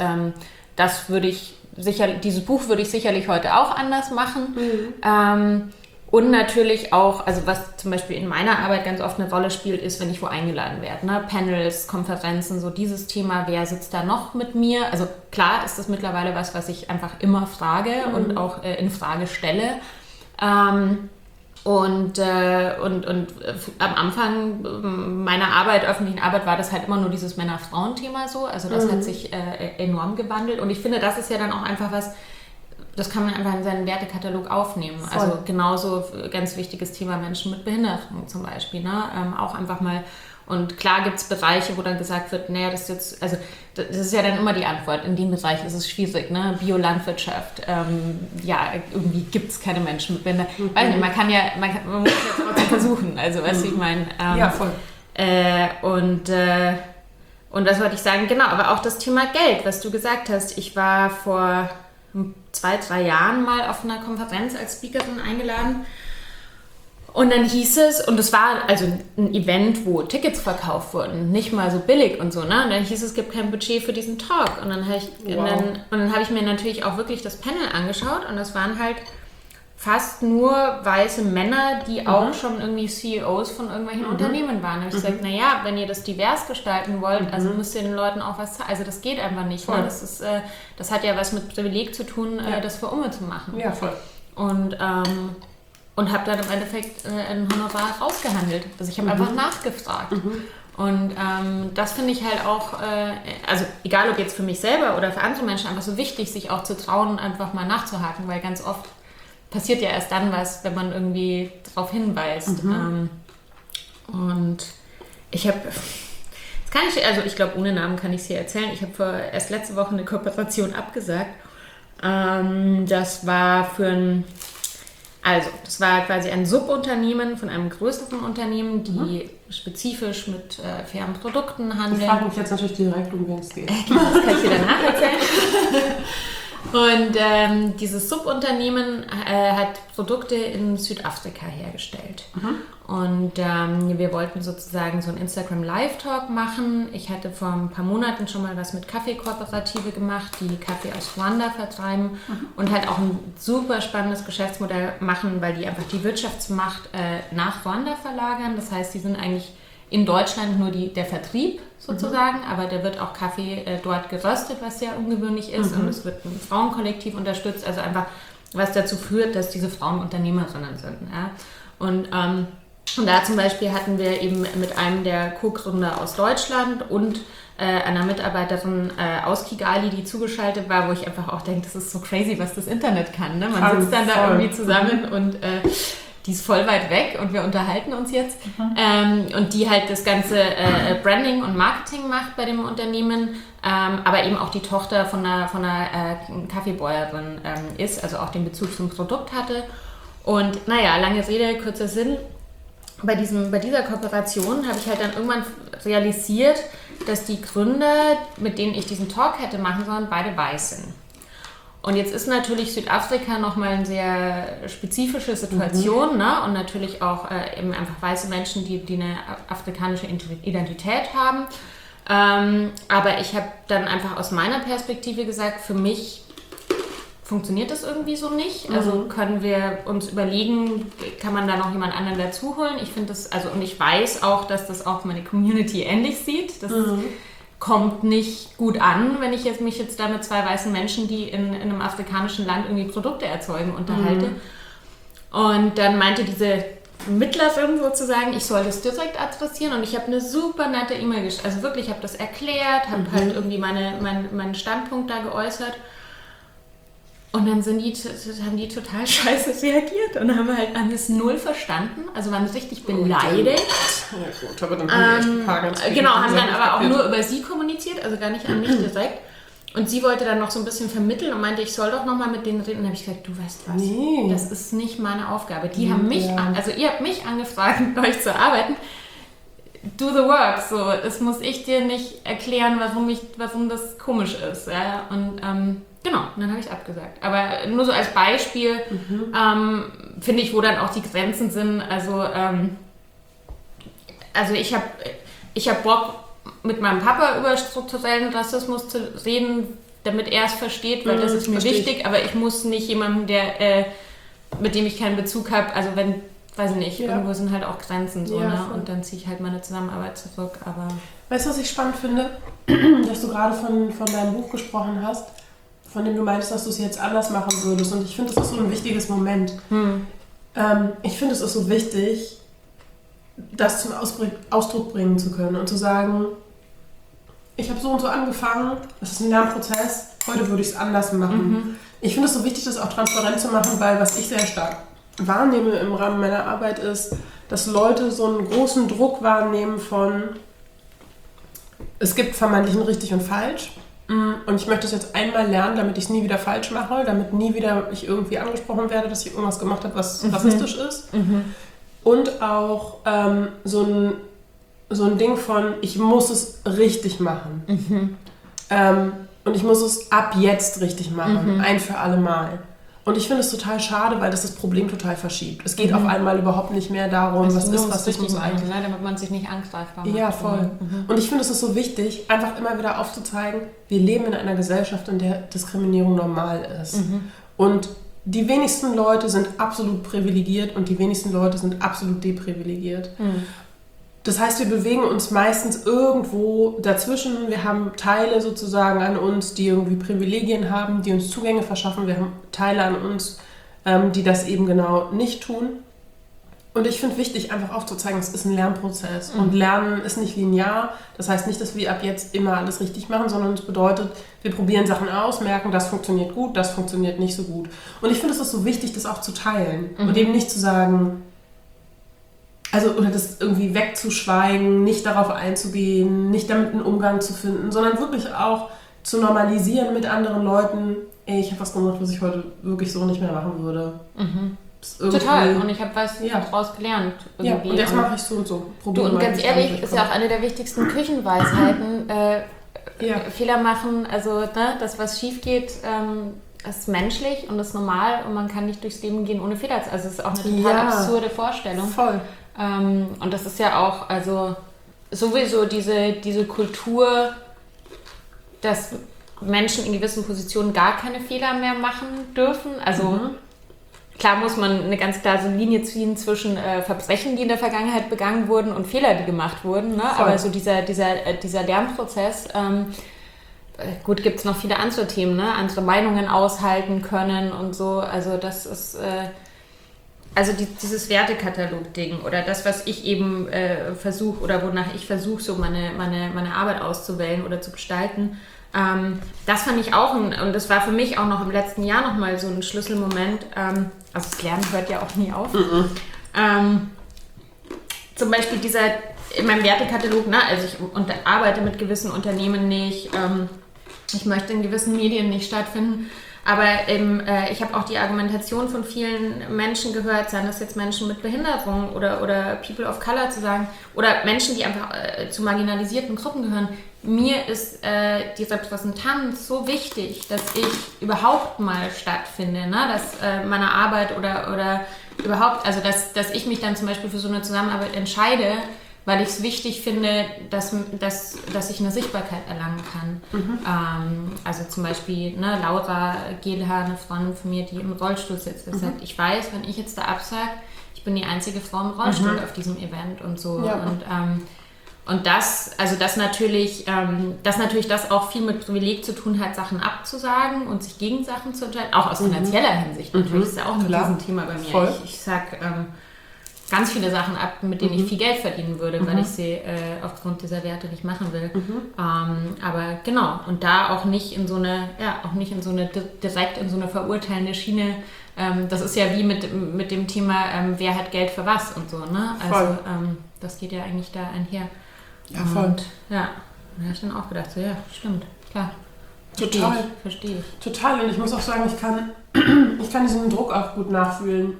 dieses Buch würde ich sicherlich heute auch anders machen. Und natürlich auch, also was zum Beispiel in meiner Arbeit ganz oft eine Rolle spielt, ist, wenn ich wo eingeladen werde. Ne? Panels, Konferenzen, so dieses Thema, wer sitzt da noch mit mir? Also klar ist das mittlerweile was ich einfach immer frage und auch in Frage stelle. Und am Anfang meiner öffentlichen Arbeit, war das halt immer nur dieses Männer-Frauen-Thema so. Also das hat sich enorm gewandelt. Und ich finde, das ist ja dann auch einfach was, das kann man einfach in seinen Wertekatalog aufnehmen. Voll. Also genauso ganz wichtiges Thema Menschen mit Behinderung zum Beispiel. Ne? Auch einfach mal, und klar gibt es Bereiche, wo dann gesagt wird, naja, das ist jetzt, also das ist ja dann immer die Antwort, in dem Bereich ist es schwierig, ne? Biolandwirtschaft, ja, irgendwie gibt es keine Menschen mit Behinderung. Weiß nicht, man muss ja trotzdem versuchen, also weißt du, ich meine. Ja, voll. Und das wollte ich sagen, genau, aber auch das Thema Geld, was du gesagt hast. Ich war vor 2-3 Jahren mal auf einer Konferenz als Speakerin eingeladen und dann hieß es, und es war also ein Event, wo Tickets verkauft wurden, nicht mal so billig und so, ne? Und dann hieß es gibt kein Budget für diesen Talk und dann habe ich mir natürlich auch wirklich das Panel angeschaut und das waren halt fast nur weiße Männer, die auch schon irgendwie CEOs von irgendwelchen Unternehmen waren. Da habe ich gesagt, naja, wenn ihr das divers gestalten wollt, also müsst ihr den Leuten auch was zeigen. Also das geht einfach nicht. Ne? Das hat ja was mit Privileg zu tun, das für Umme zu machen. Ja, voll. Und und habe dann im Endeffekt ein Honorar rausgehandelt. Also ich habe einfach nachgefragt. Und das finde ich halt auch, also egal ob jetzt für mich selber oder für andere Menschen, einfach so wichtig, sich auch zu trauen, einfach mal nachzuhaken, weil ganz oft passiert ja erst dann was, wenn man irgendwie darauf hinweist. Und ich habe, also ich glaube, ohne Namen kann ich es hier erzählen, ich habe erst letzte Woche eine Kooperation abgesagt. Das war das war quasi ein Subunternehmen von einem größeren Unternehmen, die spezifisch mit fairen Produkten handeln. Ich frage mich jetzt natürlich direkt, um wen es geht. Genau, das kann ich dir danach erzählen. Und dieses Subunternehmen hat Produkte in Südafrika hergestellt. Und wir wollten sozusagen so einen Instagram Live-Talk machen. Ich hatte vor ein paar Monaten schon mal was mit Kaffeekooperative gemacht, die Kaffee aus Ruanda vertreiben und halt auch ein super spannendes Geschäftsmodell machen, weil die einfach die Wirtschaftsmacht nach Ruanda verlagern. Das heißt, die sind eigentlich in Deutschland nur der Vertrieb sozusagen, aber da wird auch Kaffee dort geröstet, was sehr ungewöhnlich ist, und es wird ein Frauenkollektiv unterstützt, also einfach was dazu führt, dass diese Frauen Unternehmerinnen sind. Ja? Und da zum Beispiel hatten wir eben mit einem der Co-Gründer aus Deutschland und einer Mitarbeiterin aus Kigali, die zugeschaltet war, wo ich einfach auch denke, das ist so crazy, was das Internet kann. Ne? Man sitzt dann da irgendwie zusammen und die ist voll weit weg und wir unterhalten uns jetzt. Und die halt das ganze Branding und Marketing macht bei dem Unternehmen, aber eben auch die Tochter von einer Kaffeebäuerin ist, also auch den Bezug zum Produkt hatte. Und naja, lange Rede, kurzer Sinn. Bei dieser Kooperation habe ich halt dann irgendwann realisiert, dass die Gründer, mit denen ich diesen Talk hätte machen sollen, beide weiß sind. Und jetzt ist natürlich Südafrika nochmal eine sehr spezifische Situation, ne? Und natürlich auch eben einfach weiße Menschen, die eine afrikanische Identität haben. Aber ich habe dann einfach aus meiner Perspektive gesagt, für mich funktioniert das irgendwie so nicht. Also können wir uns überlegen, kann man da noch jemand anderen dazu holen? Ich finde das, und ich weiß auch, dass das auch meine Community ähnlich sieht. Das kommt nicht gut an, wenn ich mich jetzt da mit zwei weißen Menschen, die in einem afrikanischen Land irgendwie Produkte erzeugen, unterhalte. Und dann meinte diese Mittlerin sozusagen, ich soll das direkt adressieren, und ich habe eine super nette E-Mail geschrieben. Also wirklich, ich habe das erklärt, habe halt irgendwie meinen Standpunkt da geäußert. Und dann haben die total scheiße reagiert und haben es null verstanden, also waren richtig beleidigt. Ja gut, aber dann haben die echt ein paar ganz viele haben dann aber auch nur über sie kommuniziert, also gar nicht an mich direkt. Und sie wollte dann noch so ein bisschen vermitteln und meinte, ich soll doch nochmal mit denen reden. Und dann habe ich gesagt, du weißt was, das ist nicht meine Aufgabe. Die haben mich, ihr habt mich angefragt, mit euch zu arbeiten. Do the work, so. Das muss ich dir nicht erklären, warum das komisch ist. Ja? Und genau, und dann habe ich es abgesagt. Aber nur so als Beispiel finde ich, wo dann auch die Grenzen sind. Also ich hab Bock, mit meinem Papa über strukturellen Rassismus zu reden, damit er es versteht, weil das ist mir wichtig. Aber ich muss nicht jemandem, mit dem ich keinen Bezug habe, also wenn, weiß ich nicht, irgendwo sind halt auch Grenzen so, ne? Und dann ziehe ich halt meine Zusammenarbeit zurück. Aber weißt du, was ich spannend finde? Dass du gerade von deinem Buch gesprochen hast, von dem du meinst, dass du es jetzt anders machen würdest. Und ich finde, das ist so ein wichtiges Moment. Ich finde, es ist so wichtig, das zum Ausdruck bringen zu können und zu sagen, ich habe so und so angefangen, das ist ein Lernprozess, heute würde ich es anders machen. Ich finde es so wichtig, das auch transparent zu machen, weil was ich sehr stark wahrnehme im Rahmen meiner Arbeit ist, dass Leute so einen großen Druck wahrnehmen von, es gibt vermeintlich ein richtig und falsch. Und ich möchte es jetzt einmal lernen, damit ich es nie wieder falsch mache, damit nie wieder ich irgendwie angesprochen werde, dass ich irgendwas gemacht habe, was rassistisch ist. Und auch so ein Ding von, ich muss es richtig machen. Und ich muss es ab jetzt richtig machen, ein für alle Mal. Und ich finde es total schade, weil das Problem total verschiebt. Es geht auf einmal überhaupt nicht mehr darum, was ist Rassismus eigentlich. Ne? Damit man sich nicht angreifbar macht. Ja, voll. Und ich finde, es ist so wichtig, einfach immer wieder aufzuzeigen, wir leben in einer Gesellschaft, in der Diskriminierung normal ist. Und die wenigsten Leute sind absolut privilegiert und die wenigsten Leute sind absolut deprivilegiert. Das heißt, wir bewegen uns meistens irgendwo dazwischen. Wir haben Teile sozusagen an uns, die irgendwie Privilegien haben, die uns Zugänge verschaffen. Wir haben Teile an uns, die das eben genau nicht tun. Und ich finde wichtig, einfach aufzuzeigen, es ist ein Lernprozess. Und Lernen ist nicht linear. Das heißt nicht, dass wir ab jetzt immer alles richtig machen, sondern es bedeutet, wir probieren Sachen aus, merken, das funktioniert gut, das funktioniert nicht so gut. Und ich finde es ist so wichtig, das auch zu teilen. Und eben nicht zu sagen, oder das irgendwie wegzuschweigen, nicht darauf einzugehen, nicht damit einen Umgang zu finden, sondern wirklich auch zu normalisieren mit anderen Leuten. Ich habe was gemacht, was ich heute wirklich so nicht mehr machen würde. Total. Und ich habe was daraus gelernt. Irgendwie. Ja, und jetzt mache ich so und so. Und ganz ehrlich, ist ja auch eine der wichtigsten Küchenweisheiten. Fehler machen, das, was schief geht, ist menschlich und ist normal und man kann nicht durchs Leben gehen ohne Fehler. Also es ist auch eine total absurde Vorstellung. Voll. Und das ist ja auch, sowieso diese Kultur, dass Menschen in gewissen Positionen gar keine Fehler mehr machen dürfen. Klar muss man eine ganz klare Linie ziehen zwischen Verbrechen, die in der Vergangenheit begangen wurden und Fehler, die gemacht wurden. Ne? Aber so dieser Lernprozess, gut, gibt es noch viele andere Themen, ne? Andere Meinungen aushalten können und so. Also das ist, dieses Wertekatalog-Ding oder das, was ich eben versuche oder wonach ich versuche, so meine Arbeit auszuwählen oder zu gestalten, das fand ich auch, und das war für mich auch noch im letzten Jahr nochmal so ein Schlüsselmoment. Das Lernen hört ja auch nie auf. Zum Beispiel in meinem Wertekatalog, ich arbeite mit gewissen Unternehmen nicht, ich möchte in gewissen Medien nicht stattfinden, aber ich habe auch die Argumentation von vielen Menschen gehört, seien das jetzt Menschen mit Behinderung oder People of Color zu sagen, oder Menschen, die einfach zu marginalisierten Gruppen gehören. Mir ist die Repräsentanz so wichtig, dass ich überhaupt mal stattfinde, ne? Dass meine Arbeit oder überhaupt, dass ich mich dann zum Beispiel für so eine Zusammenarbeit entscheide, weil ich es wichtig finde, dass ich eine Sichtbarkeit erlangen kann. Zum Beispiel Laura Gehlhaar, eine Freundin von mir, die im Rollstuhl sitzt, das sagt, ich weiß, wenn ich jetzt da absage, ich bin die einzige Frau im Rollstuhl auf diesem Event und so. Ja. Und das natürlich das auch viel mit Privileg zu tun hat, Sachen abzusagen und sich gegen Sachen zu entscheiden, auch aus finanzieller Hinsicht natürlich, ist ja auch ein Riesenthema bei mir. Ich sag ganz viele Sachen ab, mit denen ich viel Geld verdienen würde, weil ich sie aufgrund dieser Werte nicht machen will. Aber genau, und da auch nicht in so eine direkt in so eine verurteilende Schiene. Das ist ja wie mit dem Thema, wer hat Geld für was und so, ne? Also das geht ja eigentlich da einher. Ja, voll. Und da habe ich dann auch gedacht, so, ja, stimmt, klar. Verstehe ich. Total, und ich muss auch sagen, ich kann diesen Druck auch gut nachfühlen.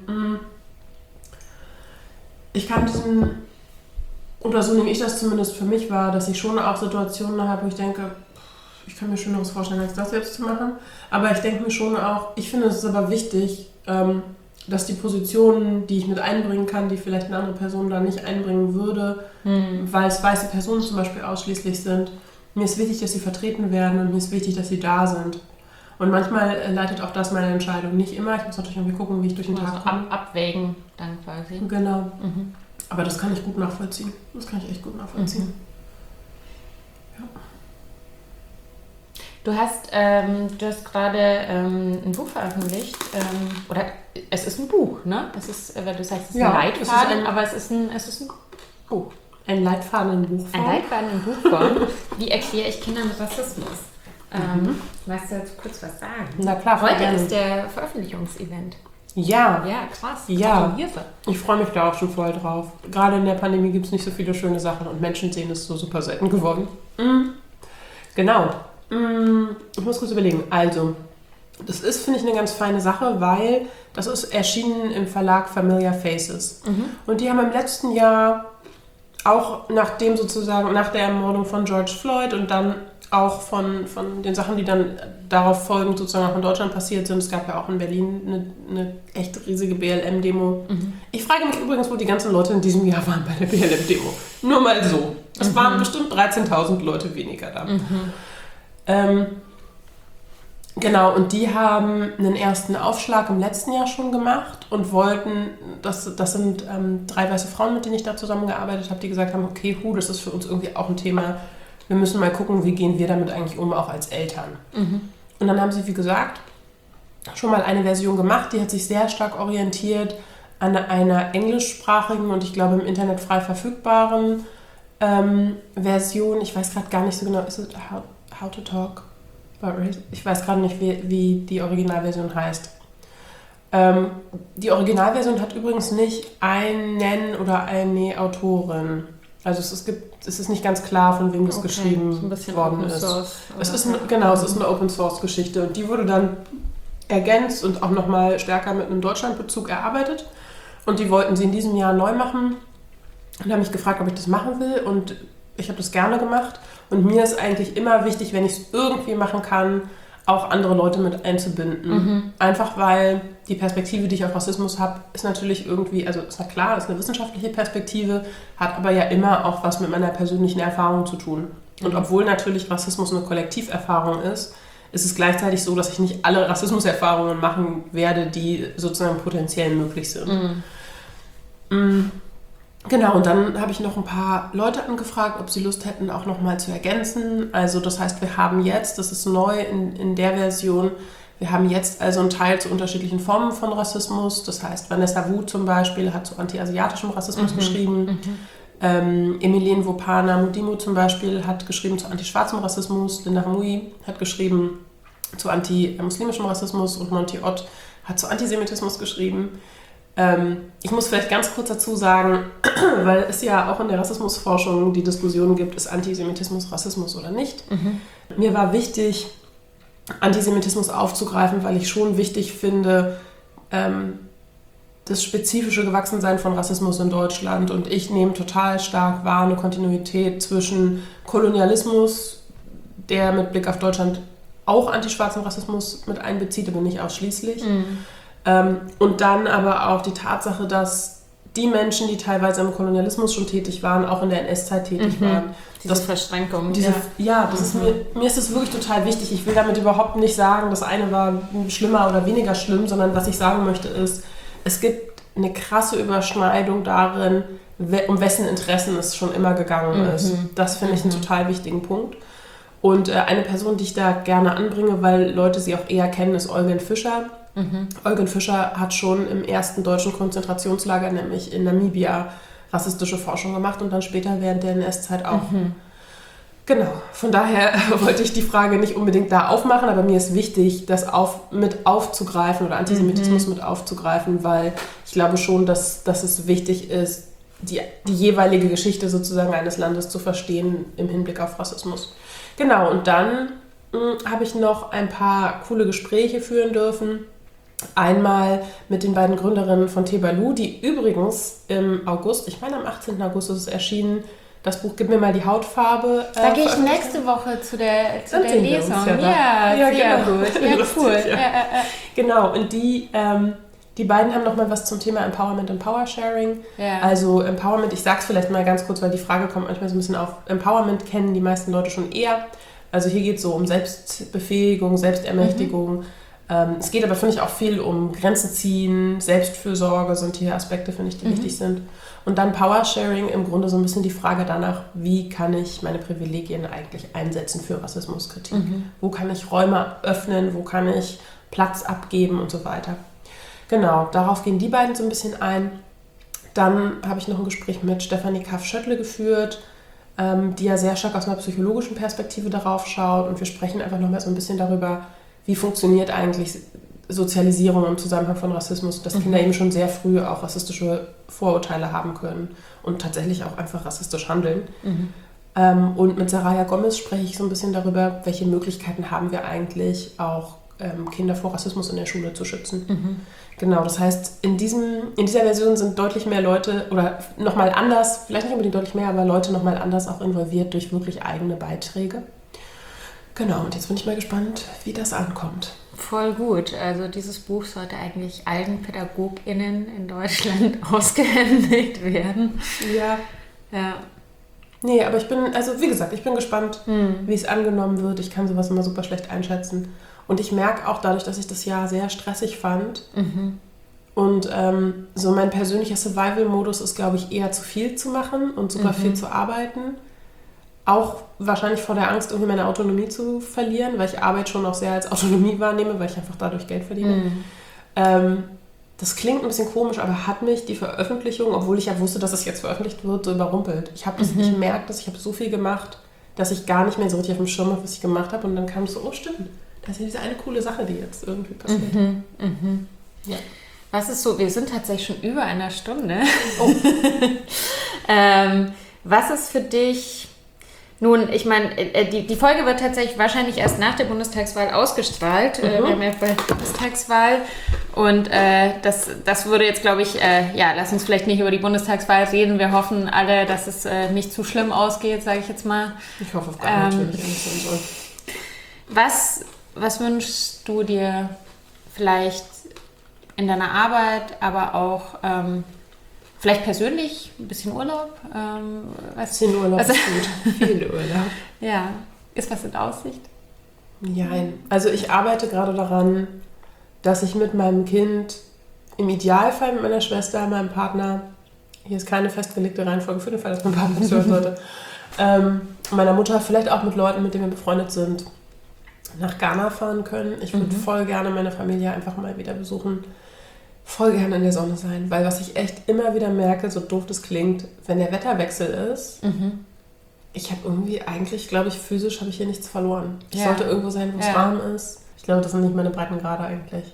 Ich kann oder so nehme ich das zumindest für mich wahr, dass ich schon auch Situationen habe, wo ich denke, ich kann mir Schöneres vorstellen, als das jetzt zu machen. Aber ich denke mir schon auch, ich finde es ist aber wichtig, dass die Positionen, die ich mit einbringen kann, die vielleicht eine andere Person da nicht einbringen würde, weil es weiße Personen zum Beispiel ausschließlich sind, mir ist wichtig, dass sie vertreten werden und mir ist wichtig, dass sie da sind. Und manchmal leitet auch das meine Entscheidung. Nicht immer, ich muss natürlich irgendwie gucken, wie ich durch den Tag komme. Abwägen dann quasi. Genau. Aber das kann ich gut nachvollziehen. Das kann ich echt gut nachvollziehen. Ja. Du hast gerade ein Buch veröffentlicht, oder es ist ein Buch, ne? Es ist, weil du sagst, es ist ein Leitfaden, aber es ist ein Buch. Ein Leitfaden in Buchform. Ein Leitfaden in Buchform. Wie erkläre ich Kindern mit Rassismus? Weißt du jetzt kurz was sagen? Na klar, heute ist der Veröffentlichungsevent. Ja. Ja, krass. Ja. Ich freue mich da auch schon voll drauf. Gerade in der Pandemie gibt es nicht so viele schöne Sachen und Menschen sehen es so super selten geworden. Genau. Ich muss kurz überlegen. Also, das ist, finde ich, eine ganz feine Sache, weil das ist erschienen im Verlag Familiar Faces. Und die haben im letzten Jahr auch nach der Ermordung von George Floyd und dann auch von den Sachen, die dann darauf folgend sozusagen auch in Deutschland passiert sind. Es gab ja auch in Berlin eine echt riesige BLM-Demo. Ich frage mich übrigens, wo die ganzen Leute in diesem Jahr waren bei der BLM-Demo. Nur mal so. Es waren bestimmt 13.000 Leute weniger da. Genau, und die haben einen ersten Aufschlag im letzten Jahr schon gemacht und wollten, das sind 3 weiße Frauen, mit denen ich da zusammengearbeitet habe, die gesagt haben, okay, das ist für uns irgendwie auch ein Thema. Wir müssen mal gucken, wie gehen wir damit eigentlich um, auch als Eltern. Und dann haben sie, wie gesagt, schon mal eine Version gemacht, die hat sich sehr stark orientiert an einer englischsprachigen und ich glaube im Internet frei verfügbaren Version. Ich weiß gerade gar nicht so genau, ist es How to Talk About Race? Ich weiß gerade nicht, wie die Originalversion heißt. Die Originalversion hat übrigens nicht einen oder eine Autorin. Also es ist nicht ganz klar, von wem das geschrieben worden ist. Es ist eine Open-Source-Geschichte und die wurde dann ergänzt und auch nochmal stärker mit einem Deutschlandbezug erarbeitet. Und die wollten sie in diesem Jahr neu machen und haben mich gefragt, ob ich das machen will. Und ich habe das gerne gemacht. Und mir ist eigentlich immer wichtig, wenn ich es irgendwie machen kann, auch andere Leute mit einzubinden. Einfach weil die Perspektive, die ich auf Rassismus habe, ist natürlich irgendwie, also ist na klar, ist eine wissenschaftliche Perspektive, hat aber ja immer auch was mit meiner persönlichen Erfahrung zu tun. Und obwohl natürlich Rassismus eine Kollektiverfahrung ist es gleichzeitig so, dass ich nicht alle Rassismuserfahrungen machen werde, die sozusagen potenziell möglich sind. Genau, und dann habe ich noch ein paar Leute angefragt, ob sie Lust hätten, auch nochmal zu ergänzen. Also das heißt, wir haben jetzt, das ist neu in der Version, wir haben jetzt also einen Teil zu unterschiedlichen Formen von Rassismus. Das heißt, Vanessa Wu zum Beispiel hat zu anti-asiatischem Rassismus geschrieben. Emilien Wopana-Mudimu zum Beispiel hat geschrieben zu antischwarzem Rassismus. Linda Hamui hat geschrieben zu anti-muslimischem Rassismus und Monty Ott hat zu Antisemitismus geschrieben. Ich muss vielleicht ganz kurz dazu sagen, weil es ja auch in der Rassismusforschung die Diskussion gibt, ist Antisemitismus Rassismus oder nicht. Mir war wichtig, Antisemitismus aufzugreifen, weil ich schon wichtig finde, das spezifische Gewachsensein von Rassismus in Deutschland. Und ich nehme total stark wahr eine Kontinuität zwischen Kolonialismus, der mit Blick auf Deutschland auch antischwarzen Rassismus mit einbezieht, aber nicht ausschließlich. Und dann aber auch die Tatsache, dass die Menschen, die teilweise im Kolonialismus schon tätig waren, auch in der NS-Zeit tätig waren. Diese Verschränkung. Das ist mir ist das wirklich total wichtig. Ich will damit überhaupt nicht sagen, das eine war schlimmer oder weniger schlimm, sondern was ich sagen möchte ist, es gibt eine krasse Überschneidung darin, um wessen Interessen es schon immer gegangen ist. Das finde ich einen total wichtigen Punkt. Und eine Person, die ich da gerne anbringe, weil Leute sie auch eher kennen, ist Eugen Fischer. Eugen Fischer hat schon im ersten deutschen Konzentrationslager, nämlich in Namibia, rassistische Forschung gemacht und dann später während der NS-Zeit auch. Genau, von daher wollte ich die Frage nicht unbedingt da aufmachen, aber mir ist wichtig, das mit aufzugreifen oder Antisemitismus mit aufzugreifen, weil ich glaube schon, dass es wichtig ist, die jeweilige Geschichte sozusagen eines Landes zu verstehen im Hinblick auf Rassismus. Genau, und dann habe ich noch ein paar coole Gespräche führen dürfen. Einmal mit den beiden Gründerinnen von Tebalu, die übrigens im August, ich meine am 18. August ist es erschienen, das Buch Gib mir mal die Hautfarbe. Da gehe ich nächste Woche zu der Lesung. Ja, sehr genau. gut. Ja, Lustig, cool. ja. Genau, und die beiden haben nochmal was zum Thema Empowerment und Powersharing. Ja. Also Empowerment, ich sag's vielleicht mal ganz kurz, weil die Frage kommt manchmal so ein bisschen auf. Empowerment kennen die meisten Leute schon eher. Also hier geht es so um Selbstbefähigung, Selbstermächtigung. Es geht aber, finde ich, auch viel um Grenzen ziehen, Selbstfürsorge sind hier Aspekte, finde ich, die wichtig sind. Und dann Powersharing, im Grunde so ein bisschen die Frage danach, wie kann ich meine Privilegien eigentlich einsetzen für Rassismuskritik? Wo kann ich Räume öffnen, wo kann ich Platz abgeben und so weiter. Genau, darauf gehen die beiden so ein bisschen ein. Dann habe ich noch ein Gespräch mit Stefanie Kaff-Schöttle geführt, die ja sehr stark aus einer psychologischen Perspektive darauf schaut. Und wir sprechen einfach nochmal so ein bisschen darüber, wie funktioniert eigentlich Sozialisierung im Zusammenhang von Rassismus, dass Kinder eben schon sehr früh auch rassistische Vorurteile haben können und tatsächlich auch einfach rassistisch handeln. Und mit Saraya Gomez spreche ich so ein bisschen darüber, welche Möglichkeiten haben wir eigentlich auch Kinder vor Rassismus in der Schule zu schützen. Genau, das heißt, in dieser Version sind deutlich mehr Leute oder nochmal anders, vielleicht nicht unbedingt deutlich mehr, aber Leute nochmal anders auch involviert durch wirklich eigene Beiträge. Genau, und jetzt bin ich mal gespannt, wie das ankommt. Voll gut. Also dieses Buch sollte eigentlich allen PädagogInnen in Deutschland ausgehändigt werden. Ja. Nee, aber wie gesagt, ich bin gespannt, wie es angenommen wird. Ich kann sowas immer super schlecht einschätzen. Und ich merke auch dadurch, dass ich das Jahr sehr stressig fand. Und so mein persönlicher Survival-Modus ist, glaube ich, eher zu viel zu machen und super viel zu arbeiten. auch wahrscheinlich vor der Angst, irgendwie meine Autonomie zu verlieren, weil ich Arbeit schon auch sehr als Autonomie wahrnehme, weil ich einfach dadurch Geld verdiene. Das klingt ein bisschen komisch, aber hat mich die Veröffentlichung, obwohl ich ja wusste, dass es jetzt veröffentlicht wird, so überrumpelt. Ich merke, dass ich habe so viel gemacht, dass ich gar nicht mehr so richtig auf dem Schirm habe, was ich gemacht habe. Und dann kam es so, oh stimmt, das ist ja diese eine coole Sache, die jetzt irgendwie passiert. Ja. Was ist so, wir sind tatsächlich schon über einer Stunde. Oh. Was ist für dich, nun, ich meine, die Folge wird tatsächlich wahrscheinlich erst nach der Bundestagswahl ausgestrahlt. Wir haben ja bald Bundestagswahl und das würde jetzt, glaube ich, lass uns vielleicht nicht über die Bundestagswahl reden. Wir hoffen alle, dass es nicht zu schlimm ausgeht, sage ich jetzt mal. Ich hoffe auf gar natürlich nicht. Was wünschst du dir vielleicht in deiner Arbeit, aber auch vielleicht persönlich, ein bisschen Urlaub? Ein bisschen Urlaub ist gut. Viel Urlaub. Ja. Ist was in Aussicht? Nein. Also ich arbeite gerade daran, dass ich mit meinem Kind, im Idealfall mit meiner Schwester, meinem Partner, hier ist keine festgelegte Reihenfolge für den Fall, dass mein Partner das hören sollte, meiner Mutter, vielleicht auch mit Leuten, mit denen wir befreundet sind, nach Ghana fahren können. Ich würde voll gerne meine Familie einfach mal wieder besuchen. Voll gerne in der Sonne sein, weil was ich echt immer wieder merke, so doof das klingt, wenn der Wetterwechsel ist, ich habe irgendwie eigentlich, glaube ich, physisch habe ich hier nichts verloren. Ich sollte irgendwo sein, wo es warm ist. Ich glaube, das sind nicht meine Breitengrade eigentlich.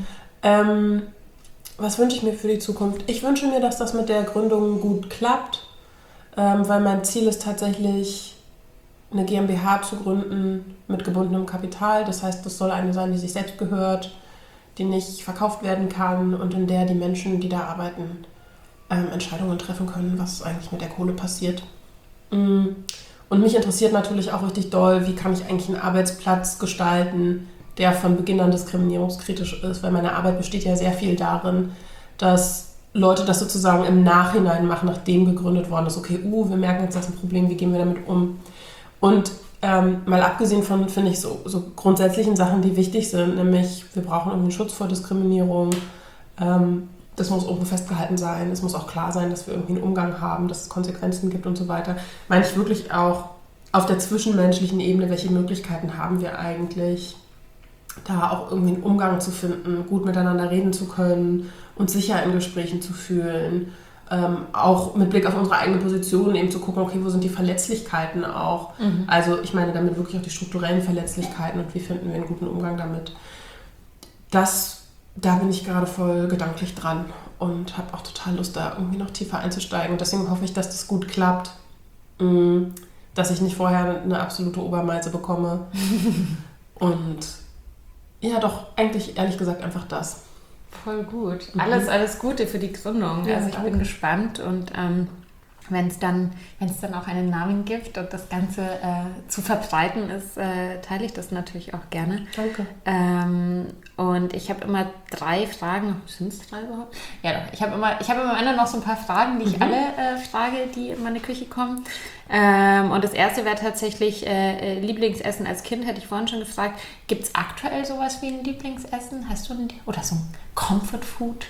Was wünsche ich mir für die Zukunft? Ich wünsche mir, dass das mit der Gründung gut klappt, weil mein Ziel ist tatsächlich, eine GmbH zu gründen mit gebundenem Kapital. Das heißt, das soll eine sein, die sich selbst gehört, die nicht verkauft werden kann und in der die Menschen, die da arbeiten, Entscheidungen treffen können, was eigentlich mit der Kohle passiert. Und mich interessiert natürlich auch richtig doll, wie kann ich eigentlich einen Arbeitsplatz gestalten, der von Beginn an diskriminierungskritisch ist, weil meine Arbeit besteht ja sehr viel darin, dass Leute das sozusagen im Nachhinein machen, nachdem gegründet worden ist. Okay, wir merken jetzt, das ist ein Problem, wie gehen wir damit um? Und mal abgesehen von, finde ich, so grundsätzlichen Sachen, die wichtig sind, nämlich wir brauchen irgendwie einen Schutz vor Diskriminierung, das muss irgendwo festgehalten sein, es muss auch klar sein, dass wir irgendwie einen Umgang haben, dass es Konsequenzen gibt und so weiter. Meine ich wirklich auch auf der zwischenmenschlichen Ebene, welche Möglichkeiten haben wir eigentlich, da auch irgendwie einen Umgang zu finden, gut miteinander reden zu können, uns sicher in Gesprächen zu fühlen, auch mit Blick auf unsere eigene Position eben zu gucken, okay, wo sind die Verletzlichkeiten auch? Also ich meine damit wirklich auch die strukturellen Verletzlichkeiten und wie finden wir einen guten Umgang damit. Da bin ich gerade voll gedanklich dran und habe auch total Lust, da irgendwie noch tiefer einzusteigen. Und deswegen hoffe ich, dass das gut klappt, dass ich nicht vorher eine absolute Obermeise bekomme. Und ja, doch, eigentlich ehrlich gesagt einfach das. Voll gut. Alles Gute für die Gründung. Ja, also ich bin gespannt und wenn es dann auch einen Namen gibt und das Ganze zu verbreiten ist, teile ich das natürlich auch gerne. Danke. Und ich habe immer 3 Fragen. Sind es 3 überhaupt? Ja doch. Ich habe immer am Ende noch so ein paar Fragen, die ich alle frage, die in meine Küche kommen. Und das erste wäre tatsächlich Lieblingsessen als Kind, hätte ich vorhin schon gefragt. Gibt es aktuell sowas wie ein Lieblingsessen? Hast du oder so ein Comfort Food?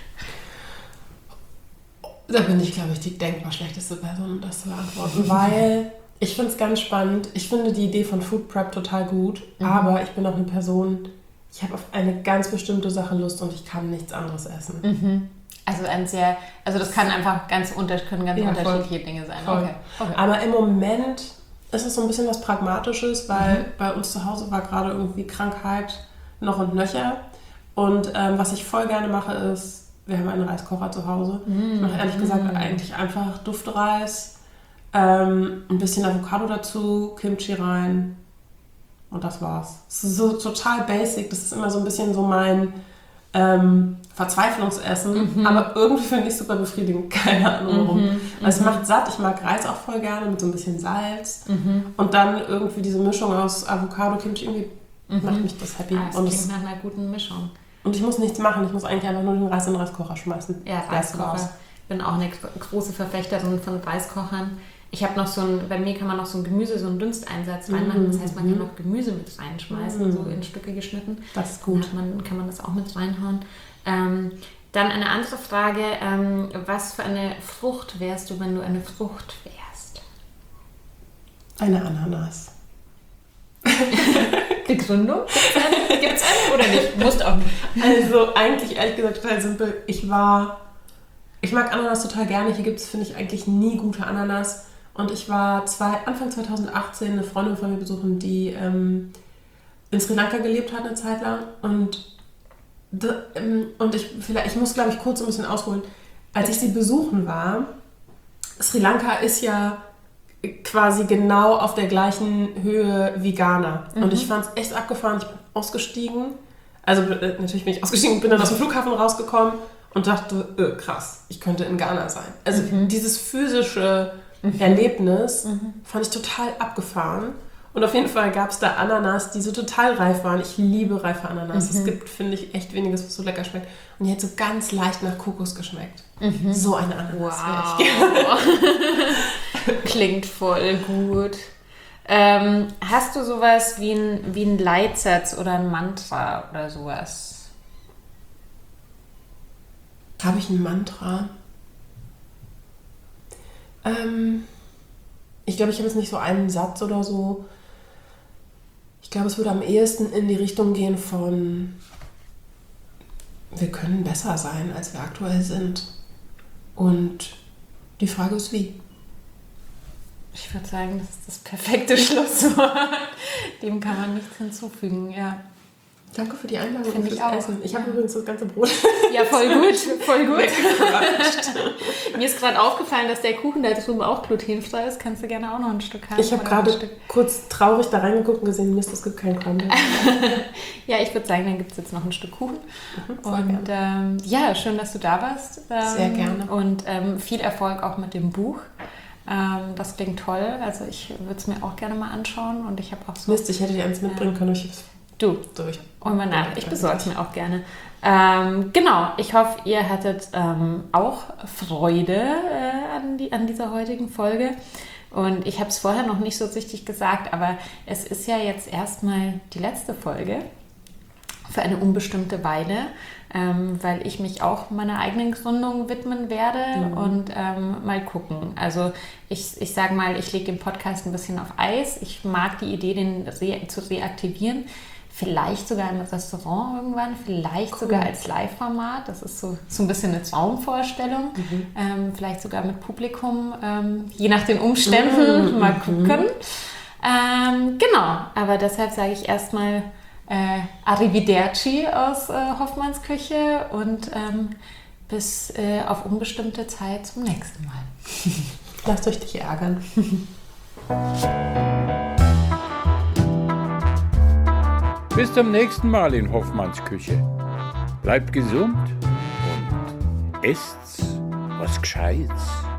Da bin ich, glaube ich, die denkbar schlechteste Person, um das zu beantworten, weil ich finde es ganz spannend. Ich finde die Idee von Food Prep total gut, aber ich bin auch eine Person, ich habe auf eine ganz bestimmte Sache Lust und ich kann nichts anderes essen. Also das kann einfach ganz unterschiedliche Dinge sein. Okay. Aber im Moment ist es so ein bisschen was Pragmatisches, weil bei uns zu Hause war gerade irgendwie Krankheit noch und nöcher. Und was ich voll gerne mache ist, wir haben einen Reiskocher zu Hause. Ich mache ehrlich gesagt eigentlich einfach Duftreis, ein bisschen Avocado dazu, Kimchi rein und das war's. Das ist so total basic, das ist immer so ein bisschen so mein Verzweiflungsessen, aber irgendwie finde ich es super befriedigend, keine Ahnung warum. Es macht satt, ich mag Reis auch voll gerne mit so ein bisschen Salz und dann irgendwie diese Mischung aus Avocado, Kimchi, irgendwie macht mich das happy. Das klingt nach einer guten Mischung. Und ich muss nichts machen, ich muss eigentlich einfach nur den Reis in den Reiskocher schmeißen. Ja, Reiskocher. Ich bin auch eine große Verfechterin von Reiskochern. Ich habe noch bei mir kann man noch so ein Gemüse, so einen Dünsteinsatz reinmachen. Das heißt, man kann noch Gemüse mit reinschmeißen, so in Stücke geschnitten. Das ist gut. Dann kann man das auch mit reinhauen. Dann eine andere Frage. Was für eine Frucht wärst du, wenn du eine Frucht wärst? Eine Ananas. Begründung? Gibt's eine oder nicht? Musst auch nicht. Also eigentlich ehrlich gesagt total simpel. Ich mag Ananas total gerne. Hier gibt es, finde ich, eigentlich nie gute Ananas. Und ich war Anfang 2018 eine Freundin von mir besuchen, die in Sri Lanka gelebt hat eine Zeit lang. Und ich muss, glaube ich, kurz ein bisschen ausholen. Als ich sie besuchen war, Sri Lanka ist ja quasi genau auf der gleichen Höhe wie Ghana. Und ich fand es echt abgefahren. Ich bin ausgestiegen. Also natürlich bin ich ausgestiegen, bin dann aus dem Flughafen rausgekommen und dachte, krass, ich könnte in Ghana sein. Also dieses physische Erlebnis fand ich total abgefahren. Und auf jeden Fall gab es da Ananas, die so total reif waren. Ich liebe reife Ananas. Es gibt, finde ich, echt weniges, was so lecker schmeckt. Und die hat so ganz leicht nach Kokos geschmeckt. So eine Ananas wäre ich gerne. Klingt voll gut. Hast du sowas wie ein Leitsatz oder ein Mantra oder sowas? Habe ich ein Mantra? Ich glaube, ich habe jetzt nicht so einen Satz oder so. Ich glaube, es würde am ehesten in die Richtung gehen von: Wir können besser sein, als wir aktuell sind. Und die Frage ist, wie? Ich würde sagen, das ist das perfekte Schlusswort. Dem kann man nichts hinzufügen, ja. Danke für die Einladung Finde und ich fürs auch. Essen. Ich habe übrigens das ganze Brot. Ja, voll gut, voll gut. Mir ist gerade aufgefallen, dass der Kuchen da drüben auch glutenfrei ist. Kannst du gerne auch noch ein Stück haben? Ich habe oder ein gerade Stück? kurz traurig da reingeguckt und gesehen, Mist, es gibt keinen Crumble. Ja, ich würde sagen, dann gibt es jetzt noch ein Stück Kuchen. Voll Und ja, schön, dass du da warst. Sehr gerne. Und viel Erfolg auch mit dem Buch. Das klingt toll. Also ich würde es mir auch gerne mal anschauen. Und ich habe auch so... Mist, ich hätte dir eins mitbringen können. Du, Durch. hol mal nach. Ich besorge es mir auch gerne. Genau, ich hoffe, ihr hattet auch Freude an dieser heutigen Folge. Und ich habe es vorher noch nicht so richtig gesagt, aber es ist ja jetzt erstmal die letzte Folge für eine unbestimmte Weile, weil ich mich auch meiner eigenen Gründung widmen werde und mal gucken. Also ich sage mal, ich lege den Podcast ein bisschen auf Eis. Ich mag die Idee, den zu reaktivieren. Vielleicht sogar im Restaurant irgendwann, vielleicht sogar als Live-Format. Das ist so ein bisschen eine Traumvorstellung. Vielleicht sogar mit Publikum, je nach den Umständen. Mal gucken. Genau, aber deshalb sage ich erstmal Arrivederci aus Hoffmanns Küche und bis auf unbestimmte Zeit zum nächsten Mal. Lasst euch nicht ärgern. Bis zum nächsten Mal in Hoffmanns Küche. Bleibt gesund und esst was Gescheites.